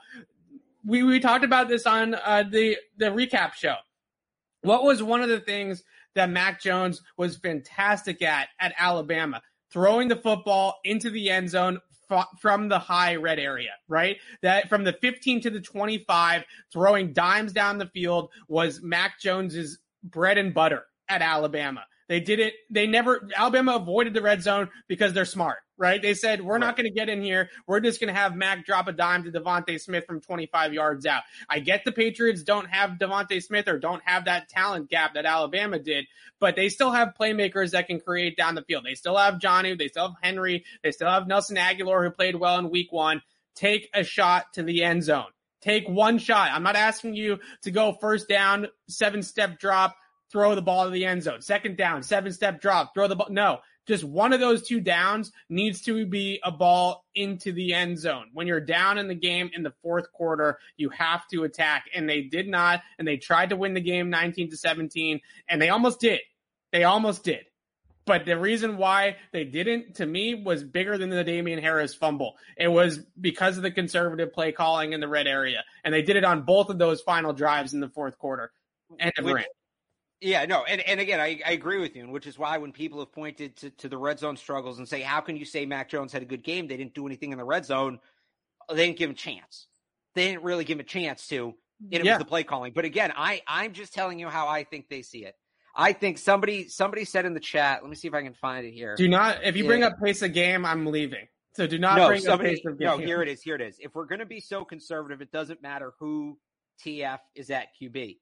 We we talked about this on uh, the, the recap show. What was one of the things that Mac Jones was fantastic at at Alabama? Throwing the football into the end zone f- from the high red area, right? That from the fifteen to the twenty-five, throwing dimes down the field was Mac Jones's bread and butter at Alabama. They did it. They never, Alabama avoided the red zone because they're smart, right? They said, we're not going to get in here. We're just going to have Mac drop a dime to Devontae Smith from twenty-five yards out. I get the Patriots don't have Devontae Smith or don't have that talent gap that Alabama did, but they still have playmakers that can create down the field. They still have Jonnu. They still have Henry. They still have Nelson Aguilar, who played well in week one. Take a shot to the end zone. Take one shot. I'm not asking you to go first down, seven step drop, throw the ball to the end zone. Second down, seven step drop, throw the ball. No, just one of those two downs needs to be a ball into the end zone. When you're down in the game in the fourth quarter, you have to attack. And they did not. And they tried to win the game nineteen to seventeen. And they almost did. They almost did. But the reason why they didn't, to me, was bigger than the Damian Harris fumble. It was because of the conservative play calling in the red area. And they did it on both of those final drives in the fourth quarter. End of rant. Yeah, no, and, and again, I, I agree with you, and which is why when people have pointed to, to the red zone struggles and say, how can you say Mac Jones had a good game? They didn't do anything in the red zone. They didn't give him a chance. They didn't really give him a chance to. And it yeah. was the play calling. But again, I, I'm just telling you how I think they see it. I think somebody somebody said in the chat, let me see if I can find it here. Do not, if you yeah. bring up pace of game, I'm leaving. So do not no, bring somebody, up pace of game. No, here it is, here it is. If we're going to be so conservative, it doesn't matter who T F is at Q B.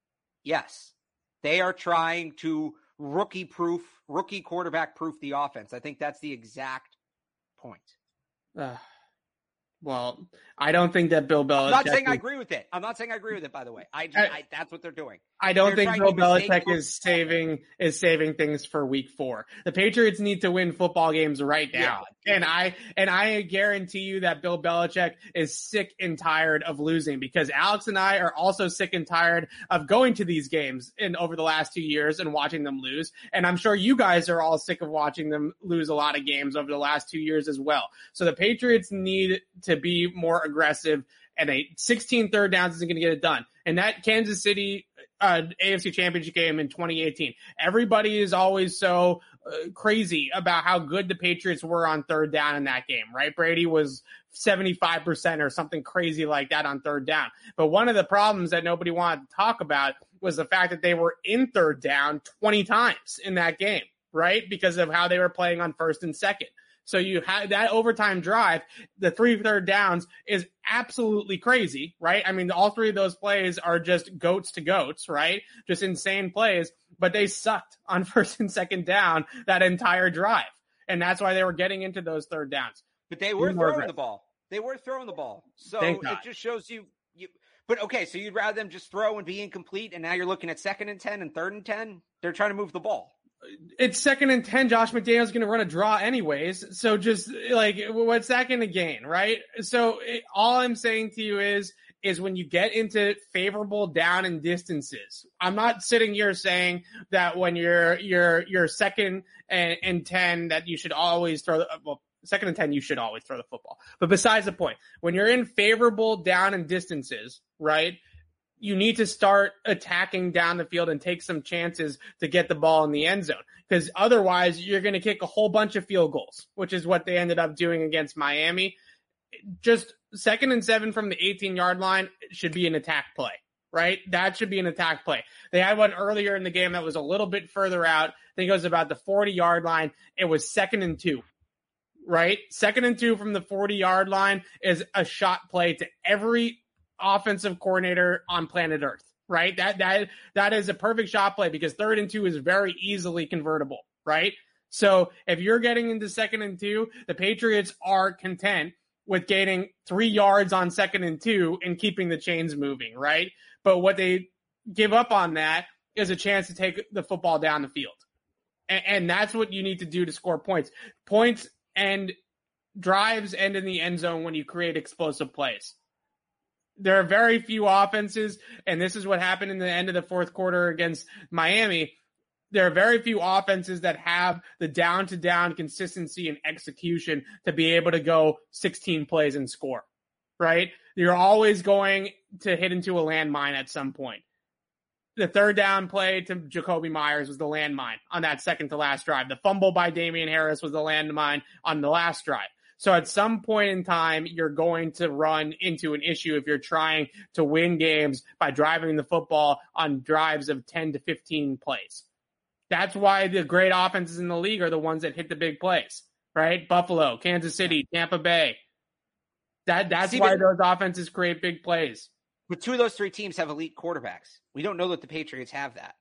Yes. They are trying to rookie-proof, rookie quarterback-proof the offense. I think that's the exact point. Uh, well, I don't think that Bill Belichick... I'm not saying I agree with it. I'm not saying I agree with it, by the way. I, just, I, I That's what they're doing. I don't they're think Bill Belichick is saving is saving things for week four. The Patriots need to win football games right now. Yeah. And I and I guarantee you that Bill Belichick is sick and tired of losing, because Alex and I are also sick and tired of going to these games in over the last two years and watching them lose. And I'm sure you guys are all sick of watching them lose a lot of games over the last two years as well. So the Patriots need to be more aggressive, and a sixteen third downs isn't going to get it done. And that Kansas City uh, A F C Championship game in twenty eighteen, everybody is always so uh, crazy about how good the Patriots were on third down in that game, right? Brady was seventy-five percent or something crazy like that on third down. But one of the problems that nobody wanted to talk about was the fact that they were in third down twenty times in that game, right? Because of how they were playing on first and second. So you have that overtime drive, the three third downs is absolutely crazy, right? I mean, all three of those plays are just goats to goats, right? Just insane plays, but they sucked on first and second down that entire drive. And that's why they were getting into those third downs. But they were throwing aggressive. the ball. They were throwing the ball. So it just shows you, you, but okay, so you'd rather them just throw and be incomplete, and now you're looking at second and ten and third and ten? They're trying to move the ball. It's second and ten. Josh McDaniels going to run a draw anyways. So just like, what's that going to gain, right? So it, all I'm saying to you is, is when you get into favorable down and distances, I'm not sitting here saying that when you're, you're, you're second and, and ten, that you should always throw the, well, second and ten, you should always throw the football. But besides the point, when you're in favorable down and distances, right, you need to start attacking down the field and take some chances to get the ball in the end zone, because otherwise you're going to kick a whole bunch of field goals, which is what they ended up doing against Miami. Just second and seven from the eighteen yard line should be an attack play, right? That should be an attack play. They had one earlier in the game that was a little bit further out. I think it was about the forty yard line. It was second and two, right? Second and two from the forty yard line is a shot play to every offensive coordinator on planet Earth, right? That, that, that is a perfect shot play, because third and two is very easily convertible, right? So if you're getting into second and two, the Patriots are content with gaining three yards on second and two and keeping the chains moving, right? But what they give up on that is a chance to take the football down the field. And, and that's what you need to do to score points. Points and drives end in the end zone when you create explosive plays. There are very few offenses, and this is what happened in the end of the fourth quarter against Miami. There are very few offenses that have the down-to-down consistency and execution to be able to go sixteen plays and score, right? You're always going to hit into a landmine at some point. The third down play to Jakobi Meyers was the landmine on that second to last drive. The fumble by Damian Harris was the landmine on the last drive. So at some point in time, you're going to run into an issue if you're trying to win games by driving the football on drives of ten to fifteen plays. That's why the great offenses in the league are the ones that hit the big plays, right? Buffalo, Kansas City, Tampa Bay. That That's See, why but, those offenses create big plays. But two of those three teams have elite quarterbacks. We don't know that the Patriots have that.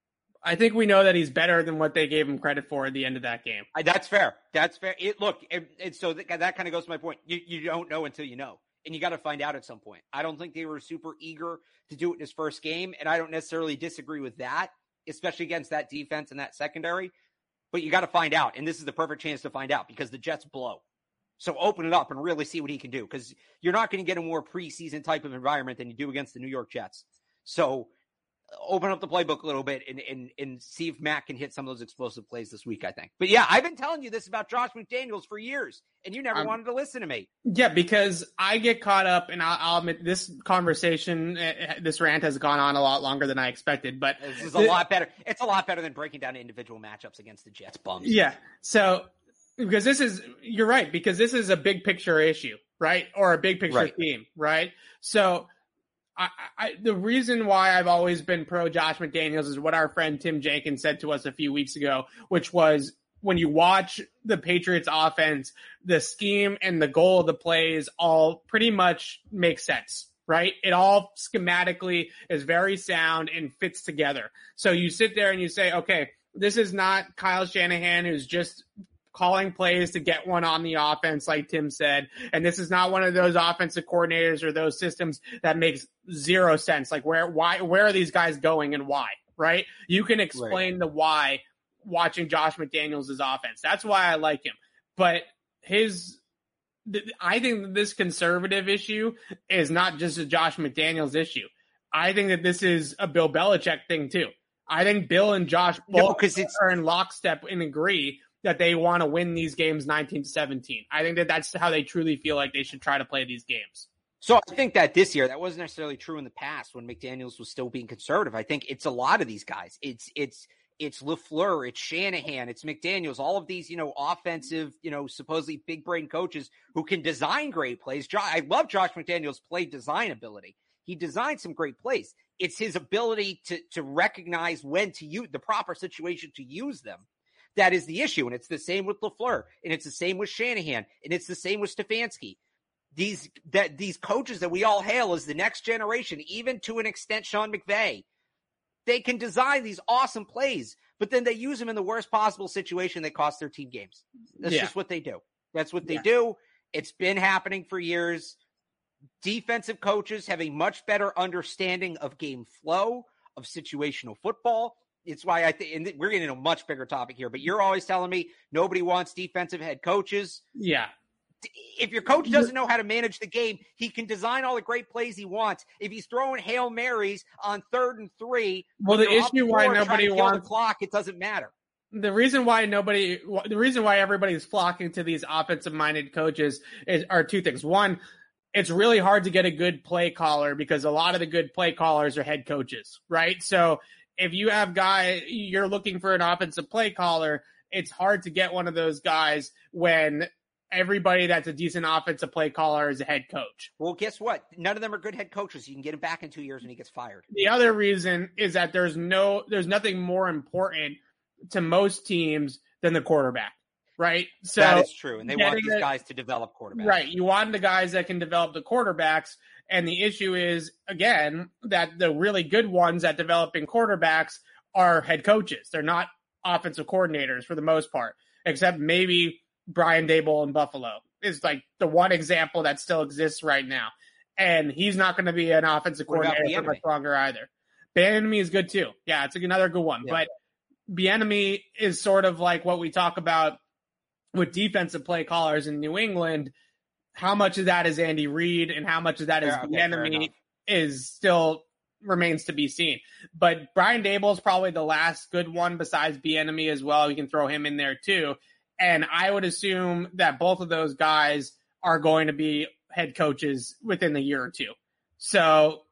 I think we know that he's better than what they gave him credit for at the end of that game. I, that's fair. That's fair. It, look, it, it, so that, that kind of goes to my point. You, you don't know until you know, and you got to find out at some point. I don't think they were super eager to do it in his first game, and I don't necessarily disagree with that, especially against that defense and that secondary. But you got to find out, and this is the perfect chance to find out because the Jets blow. So open it up and really see what he can do because you're not going to get a more preseason type of environment than you do against the New York Jets. So open up the playbook a little bit and, and, and see if Matt can hit some of those explosive plays this week, I think. But yeah, I've been telling you this about Josh McDaniels for years, and you never um, wanted to listen to me. Yeah, because I get caught up, and I'll, I'll admit this conversation, this rant has gone on a lot longer than I expected. But this is a the, lot better. It's a lot better than breaking down individual matchups against the Jets bums. Yeah, so because this is, you're right, because this is a big picture issue, right? Or a big picture right. team, right? So I, I, the reason why I've always been pro Josh McDaniels is what our friend Tim Jenkins said to us a few weeks ago, which was when you watch the Patriots offense, the scheme and the goal of the plays all pretty much make sense, right? It all schematically is very sound and fits together. So you sit there and you say, okay, this is not Kyle Shanahan who's just calling plays to get one on the offense, like Tim said. And this is not one of those offensive coordinators or those systems that makes zero sense. Like where, why, where are these guys going and why, right? You can explain right. the why watching Josh McDaniels' offense. That's why I like him. But his, I think this conservative issue is not just a Josh McDaniels issue. I think that this is a Bill Belichick thing too. I think Bill and Josh both no, are in lockstep and agree that they want to win these games nineteen to seventeen. I think that that's how they truly feel like they should try to play these games. So I think that this year, that wasn't necessarily true in the past when McDaniels was still being conservative. I think it's a lot of these guys. It's, it's, it's LaFleur, it's Shanahan, it's McDaniels, all of these, you know, offensive, you know, supposedly big brain coaches who can design great plays. I love Josh McDaniels' play design ability. He designed some great plays. It's his ability to, to recognize when to use the proper situation to use them. That is the issue. And it's the same with LaFleur, and it's the same with Shanahan, and it's the same with Stefanski. These, that these coaches that we all hail as the next generation, even to an extent, Sean McVay, they can design these awesome plays, but then they use them in the worst possible situation that costs their team games. That's yeah. just what they do. That's what they yeah. do. It's been happening for years. Defensive coaches have a much better understanding of game flow, of situational football. It's why I think, and we're getting a much bigger topic here, but you're always telling me nobody wants defensive head coaches. Yeah. If your coach doesn't know how to manage the game, he can design all the great plays he wants. If he's throwing Hail Marys on third and three, well, the issue why nobody wants the clock, it doesn't matter. The reason why nobody, the reason why everybody's flocking to these offensive-minded coaches is are two things. One, it's really hard to get a good play caller because a lot of the good play callers are head coaches, right? So if you have guy, you're looking for an offensive play caller, it's hard to get one of those guys when everybody that's a decent offensive play caller is a head coach. Well, guess what? None of them are good head coaches. You can get him back in two years when he gets fired. The other reason is that there's no, there's nothing more important to most teams than the quarterback, right? So that is true. And they want these the, guys to develop quarterbacks. Right. You want the guys that can develop the quarterbacks. And the issue is, again, that the really good ones at developing quarterbacks are head coaches. They're not offensive coordinators for the most part, except maybe Brian Daboll in Buffalo is like the one example that still exists right now. And he's not going to be an offensive coordinator for much longer either. Bieniemy is good too. Yeah, it's another good one. Yeah. But Bieniemy is sort of like what we talk about with defensive play callers in New England, how much of that is Andy Reid and how much of that is Fair, the okay, enemy is still remains to be seen. But Brian Dable is probably the last good one besides Bieniemy as well. You can throw him in there too. And I would assume that both of those guys are going to be head coaches within the year or two. So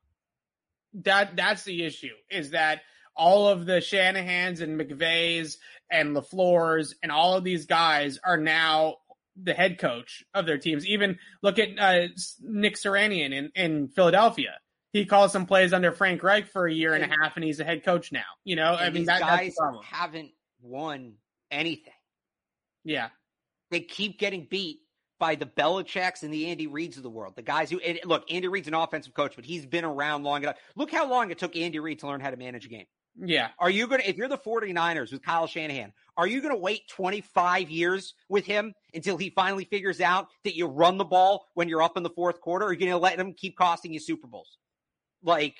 that that's the issue, is that all of the Shanahans and McVays and LaFleurs and all of these guys are now the head coach of their teams. Even look at uh, Nick Sirianni in, in Philadelphia. He calls some plays under Frank Reich for a year and, and a half, and he's a head coach now. You know, I mean, these that, guys that's the problem. haven't won anything. Yeah. They keep getting beat by the Belichicks and the Andy Reids of the world. The guys who, and look, Andy Reid's an offensive coach, but he's been around long enough. Look how long it took Andy Reid to learn how to manage a game. Yeah. Are you going to, if you're the 49ers with Kyle Shanahan, are you going to wait twenty-five years with him until he finally figures out that you run the ball when you're up in the fourth quarter? Or are you going to let him keep costing you Super Bowls? Like,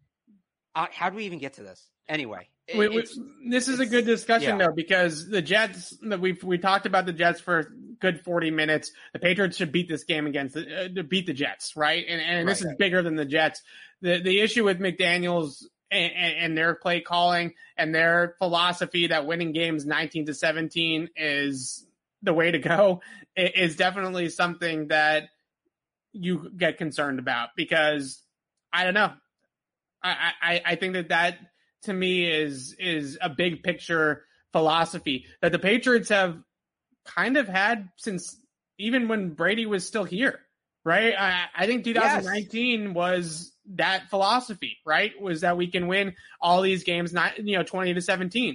uh, how do we even get to this? Anyway. We, we, this is a good discussion, yeah. though, because the Jets, we we talked about the Jets for a good forty minutes. The Patriots should beat this game against the, uh, to beat the Jets, right? And and right, this right. is bigger than the Jets. The the issue with McDaniels and, and their play calling and their philosophy that winning games nineteen to seventeen is the way to go is definitely something that you get concerned about, because I don't know. I I, I think that that. to me is is a big picture philosophy that the Patriots have kind of had since even when Brady was still here, right? I, I think twenty nineteen yes. was that philosophy, right? Was that we can win all these games, not, you know, twenty to seventeen.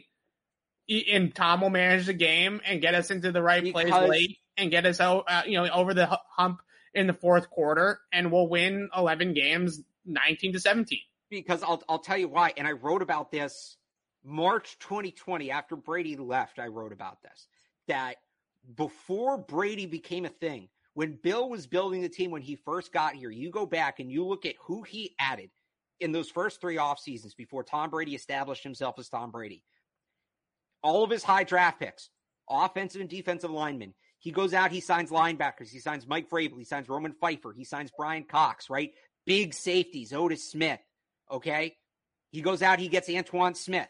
And Tom will manage the game and get us into the right because... place late and get us out, uh, you know, over the hump in the fourth quarter, and we'll win eleven games, nineteen to seventeen. Because I'll I'll tell you why, and I wrote about this March twenty twenty after Brady left. I wrote about this, that before Brady became a thing, when Bill was building the team when he first got here, you go back and you look at who he added in those first three off seasons before Tom Brady established himself as Tom Brady. All of his high draft picks, offensive and defensive linemen. He goes out, he signs linebackers, he signs Mike Vrabel, he signs Roman Pfeiffer, he signs Brian Cox, right? Big safeties, Otis Smith. Okay, he goes out, he gets Antoine Smith.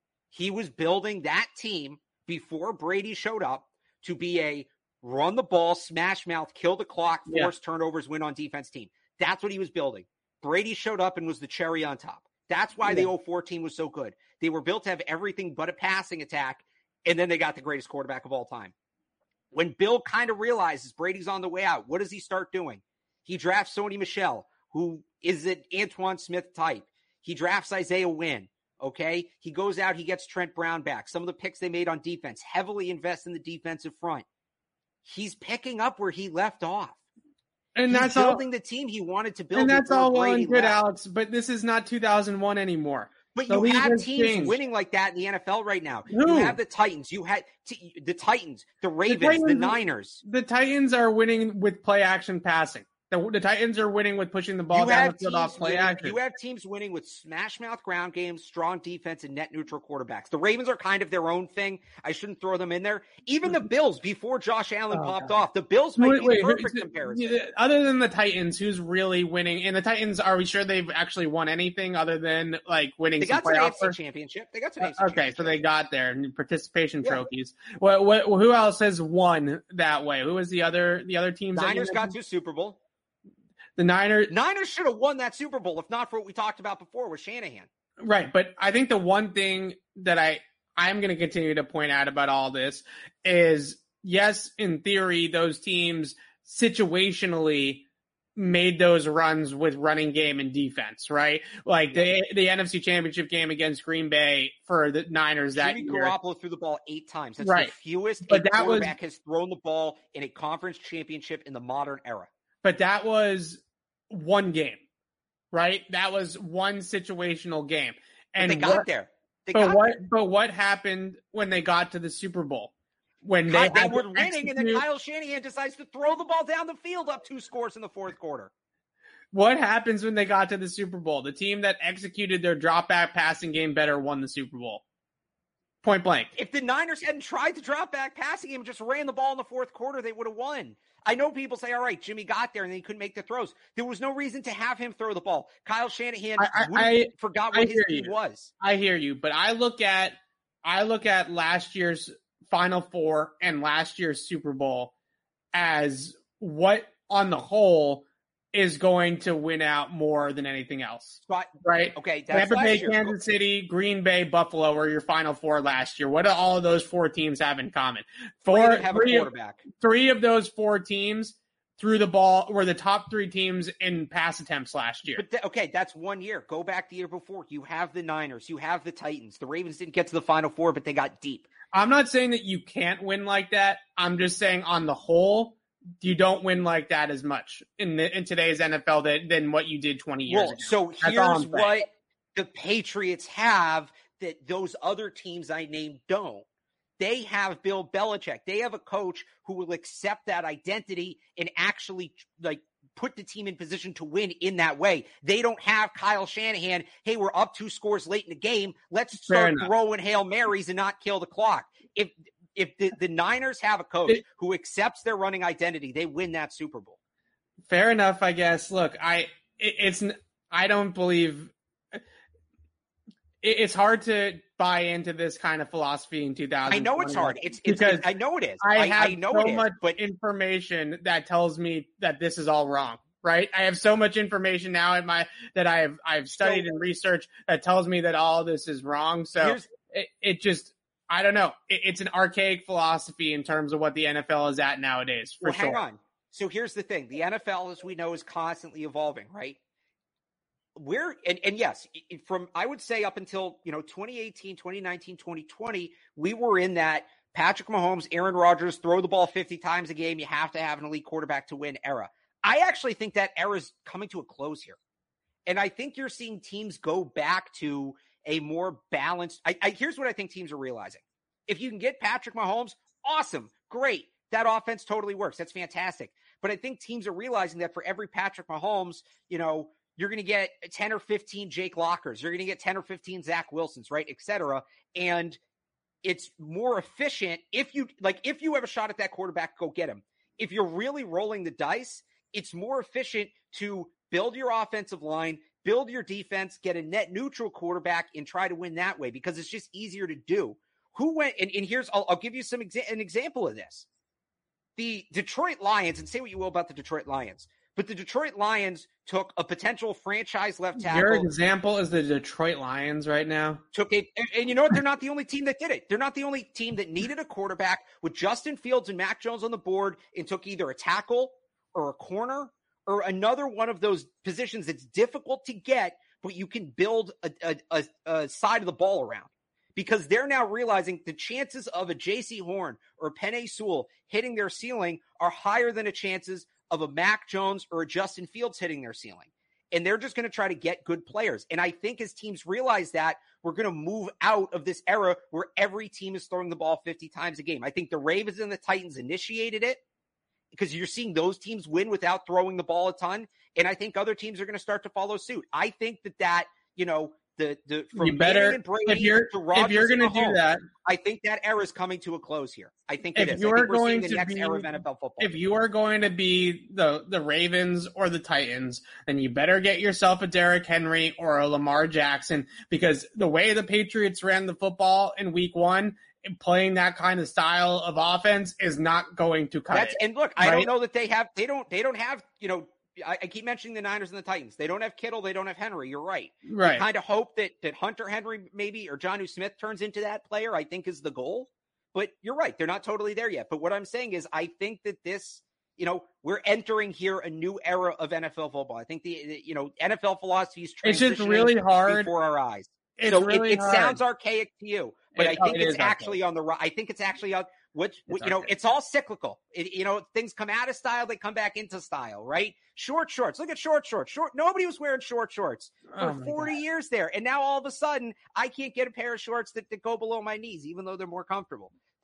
He was building that team before Brady showed up to be a run the ball, smash mouth, kill the clock, force yeah. turnovers, win on defense team. That's what he was building. Brady showed up and was the cherry on top. That's why yeah. the oh four team was so good. They were built to have everything but a passing attack, and then they got the greatest quarterback of all time. When Bill kind of realizes Brady's on the way out, what does he start doing? He drafts Sony Michel, who is an Antoine Smith type. He drafts Isaiah Wynn, okay? He goes out, he gets Trent Brown back. Some of the picks they made on defense, heavily invest in the defensive front. He's picking up where he left off. And He's that's building all, the team he wanted to build. And that's all well and good, left. Alex, but this is not two thousand one anymore. But the you have teams changed. winning like that in the N F L right now. Who? You have the Titans. You had t- the Titans, the Ravens, the, Titans, the Niners. The Titans are winning with play action passing. The, the Titans are winning with pushing the ball you down the field off play winning, action. You have teams winning with smash mouth ground games, strong defense, and net neutral quarterbacks. The Ravens are kind of their own thing. I shouldn't throw them in there. Even the Bills, before Josh Allen oh, popped God. off, the Bills might wait, be wait, the perfect wait, comparison. Other than the Titans, who's really winning? And the Titans, are we sure they've actually won anything other than like winning they some got to the playoff A F C championship? They got to the A F C uh, Okay, championship. so they got there participation yeah. trophies. What, what? Who else has won that way? Who was the other? The other teams? Niners got to Super Bowl. The Niners Niners should have won that Super Bowl if not for what we talked about before with Shanahan. Right, but I think the one thing that I I'm going to continue to point out about all this is, yes, in theory, those teams situationally made those runs with running game and defense, right? Like the the N F C Championship game against Green Bay for the Niners that Jimmy year. Garoppolo threw the ball eight times. That's right. the fewest but a that quarterback was, has thrown the ball in a conference championship in the modern era. But that was one game, right? That was one situational game. And but they got what, there. They but got what there. but what happened when they got to the Super Bowl? When God, they, they were winning, execute, and then Kyle Shanahan decides to throw the ball down the field up two scores in the fourth quarter. What happens when they got to the Super Bowl? The team that executed their drop back passing game better won the Super Bowl. Point blank. If the Niners hadn't tried to drop back passing game and just ran the ball in the fourth quarter, they would have won. I know people say, all right, Jimmy got there and then he couldn't make the throws. There was no reason to have him throw the ball. Kyle Shanahan I, I, I forgot what I his team you. was. I hear you, but I look at I look at last year's Final Four and last year's Super Bowl as what, on the whole, is going to win out more than anything else. But, right? Okay, that's Tampa Bay, year. Kansas City, Green Bay, Buffalo were your Final Four last year. What do all of those four teams have in common? Four, have three, a quarterback. Of, three of those four teams threw the ball, were the top three teams in pass attempts last year. But th- okay, that's one year. Go back the year before. You have the Niners. You have the Titans. The Ravens didn't get to the Final Four, but they got deep. I'm not saying that you can't win like that. I'm just saying on the whole, you don't win like that as much in the, in today's N F L than, than what you did twenty years well, ago. So That's here's what the Patriots have that those other teams I named don't. They have Bill Belichick. They have a coach who will accept that identity and actually like put the team in position to win in that way. They don't have Kyle Shanahan. Hey, we're up two scores late in the game. Let's start throwing Hail Marys and not kill the clock. If If the, the Niners have a coach it, who accepts their running identity, they win that Super Bowl. Fair enough, I guess. Look, I it, it's I don't believe it, it's hard to buy into this kind of philosophy in two thousand. I know it's hard. It's, it's because I know it is. I, I have I know so it is, much but information that tells me that this is all wrong. Right? I have so much information now in my that I have I've studied so, and researched that tells me that all this is wrong. So it, it just. I don't know. It's an archaic philosophy in terms of what the N F L is at nowadays, for well, sure. Hang on. So here's the thing. The N F L, as we know, is constantly evolving, right? We're, and, and yes, from, I would say up until, you know, twenty eighteen, twenty nineteen, twenty twenty, we were in that Patrick Mahomes, Aaron Rodgers, throw the ball fifty times a game. You have to have an elite quarterback to win era. I actually think that era is coming to a close here. And I think you're seeing teams go back to a more balanced. I, I, here's what I think teams are realizing. If you can get Patrick Mahomes, awesome, great. That offense totally works. That's fantastic. But I think teams are realizing that for every Patrick Mahomes, you know, you're going to get ten or fifteen Jake Lockers. You're going to get ten or fifteen Zach Wilsons, right, et cetera. And it's more efficient if you, like, if you have a shot at that quarterback, go get him. If you're really rolling the dice, it's more efficient to build your offensive line, build your defense, get a net neutral quarterback, and try to win that way because it's just easier to do. Who went, and, and here's, I'll, I'll give you some exa- an example of this. The Detroit Lions, and say what you will about the Detroit Lions, but the Detroit Lions took a potential franchise left tackle. Your example is the Detroit Lions right now? Took a, and, and you know what? They're not the only team that did it. They're not the only team that needed a quarterback with Justin Fields and Mac Jones on the board and took either a tackle or a corner or another one of those positions that's difficult to get, but you can build a, a, a, a side of the ball around. Because they're now realizing the chances of a J C Horn or a Penei Sewell hitting their ceiling are higher than the chances of a Mac Jones or a Justin Fields hitting their ceiling. And they're just going to try to get good players. And I think as teams realize that, we're going to move out of this era where every team is throwing the ball fifty times a game. I think the Ravens and the Titans initiated it because you're seeing those teams win without throwing the ball a ton. And I think other teams are going to start to follow suit. I think that that, you know, The, the, from you better, and Brady if you're, to Rodgers if you're going to do that, I think that era is coming to a close here. I think it if is. You I are think we're going seeing the to next be, era of N F L football. If you are going to be the, the Ravens or the Titans, then you better get yourself a Derrick Henry or a Lamar Jackson, because the way the Patriots ran the football in week one, playing that kind of style of offense is not going to cut That's, it. And look, I right? don't know that they have, they don't, they don't have, you know, I, I keep mentioning the Niners and the Titans. They don't have Kittle. They don't have Henry. You're right. Right. I kind of hope that, that Hunter Henry maybe or Jonnu Smith turns into that player, I think is the goal. But you're right. They're not totally there yet. But what I'm saying is I think that this, you know, we're entering here a new era of N F L football. I think the, the you know, N F L philosophy is transitioning it's just really hard before our eyes. It's so really it, it sounds archaic to you, but it, I think oh, it's it actually on the right. I think it's actually on which, which you know, it's all cyclical. It, you know, things come out of style, they come back into style, right? Short shorts. Look at short shorts. Short. Nobody was wearing short shorts for oh forty God. years there. And now all of a sudden I can't get a pair of shorts that, that go below my knees, even though they're more comfortable.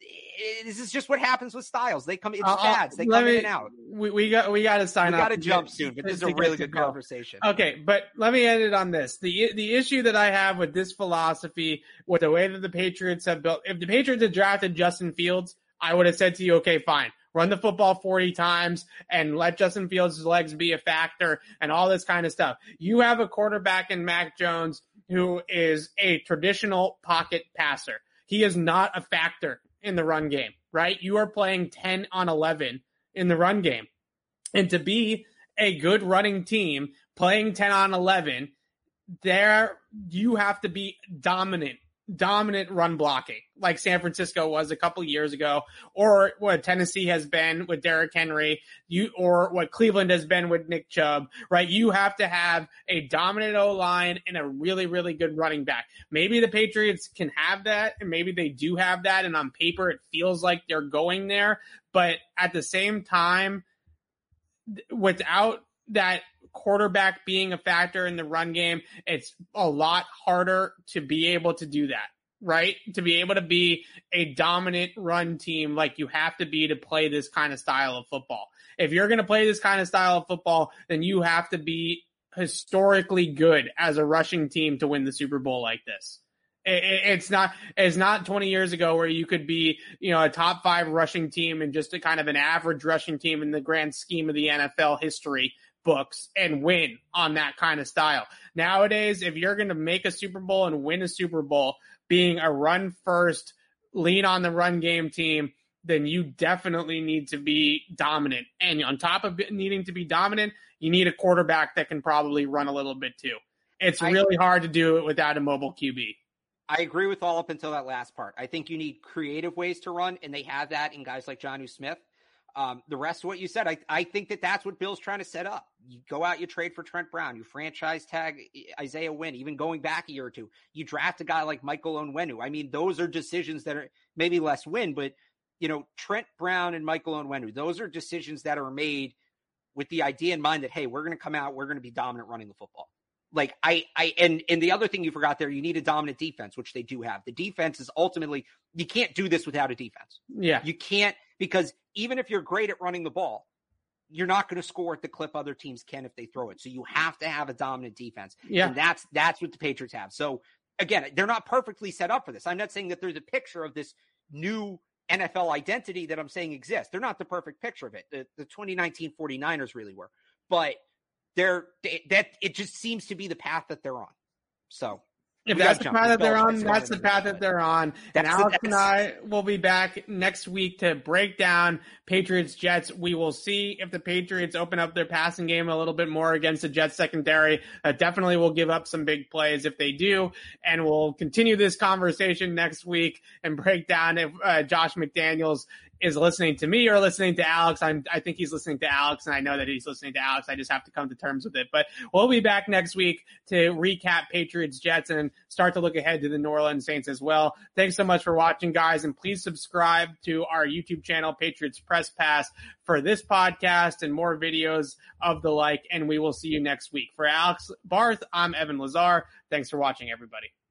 this is just what happens with styles. They come, it's uh, fads. They come me, in and out. We, we got, we got to sign we up. We got to jump soon, but this is a really good conversation. Okay. But let me end it on this. The, the issue that I have with this philosophy, with the way that the Patriots have built, if the Patriots had drafted Justin Fields, I would have said to you, okay, fine. Run the football forty times and let Justin Fields' legs be a factor and all this kind of stuff. You have a quarterback in Mac Jones who is a traditional pocket passer. He is not a factor in the run game, right? You are playing ten on eleven in the run game. And to be a good running team playing ten on eleven, there you have to be dominant. dominant run blocking like San Francisco was a couple years ago, or what Tennessee has been with Derrick Henry, you, or what Cleveland has been with Nick Chubb, right? You have to have a dominant O-line and a really, really good running back. Maybe the Patriots can have that, and maybe they do have that, and on paper it feels like they're going there, but at the same time, without that quarterback being a factor in the run game, it's a lot harder to be able to do that, right? To be able to be a dominant run team like you have to be to play this kind of style of football. If you're going to play this kind of style of football, then you have to be historically good as a rushing team to win the Super Bowl like this. It's not, it's not twenty years ago where you could be, you know, a top five rushing team and just a kind of an average rushing team in the grand scheme of the N F L history books and win on that kind of style. Nowadays, if you're going to make a Super Bowl and win a Super Bowl being a run first, lean on the run game team, then you definitely need to be dominant. And on top of needing to be dominant, you need a quarterback that can probably run a little bit too. It's really hard to do it without a mobile Q B. I agree with all up until that last part. I think you need creative ways to run, and they have that in guys like Jonnu Smith. Um, the rest of what you said, I, I think that that's what Bill's trying to set up. You go out, you trade for Trent Brown, you franchise tag Isaiah Wynn, even going back a year or two. You draft a guy like Michael Onwenu. I mean, those are decisions that are maybe less win, but, you know, Trent Brown and Michael Onwenu, those are decisions that are made with the idea in mind that, hey, we're going to come out, we're going to be dominant running the football. Like I, I, and, and the other thing you forgot there, you need a dominant defense, which they do have. The defense is ultimately, you can't do this without a defense. Yeah. You can't, because even if you're great at running the ball, you're not going to score at the clip other teams can if they throw it. So you have to have a dominant defense. Yeah. And that's, that's what the Patriots have. So again, they're not perfectly set up for this. I'm not saying that they're the picture of this new N F L identity that I'm saying exists. They're not the perfect picture of it. The, the twenty nineteen 49ers really were, but they're that it just seems to be the path that they're on. So if that's the path that they're on, that's the path that they're on. And Alex and I will be back next week to break down Patriots Jets. We will see if the Patriots open up their passing game a little bit more against the Jets secondary. Uh, definitely will give up some big plays if they do. And we'll continue this conversation next week and break down if uh, Josh McDaniels is listening to me or listening to Alex. I'm, I think he's listening to Alex, and I know that he's listening to Alex. I just have to come to terms with it. But we'll be back next week to recap Patriots Jets and start to look ahead to the New Orleans Saints as well. Thanks so much for watching, guys, and please subscribe to our YouTube channel, Patriots Press Pass, for this podcast and more videos of the like, and we will see you next week. For Alex Barth, I'm Evan Lazar. Thanks for watching, everybody.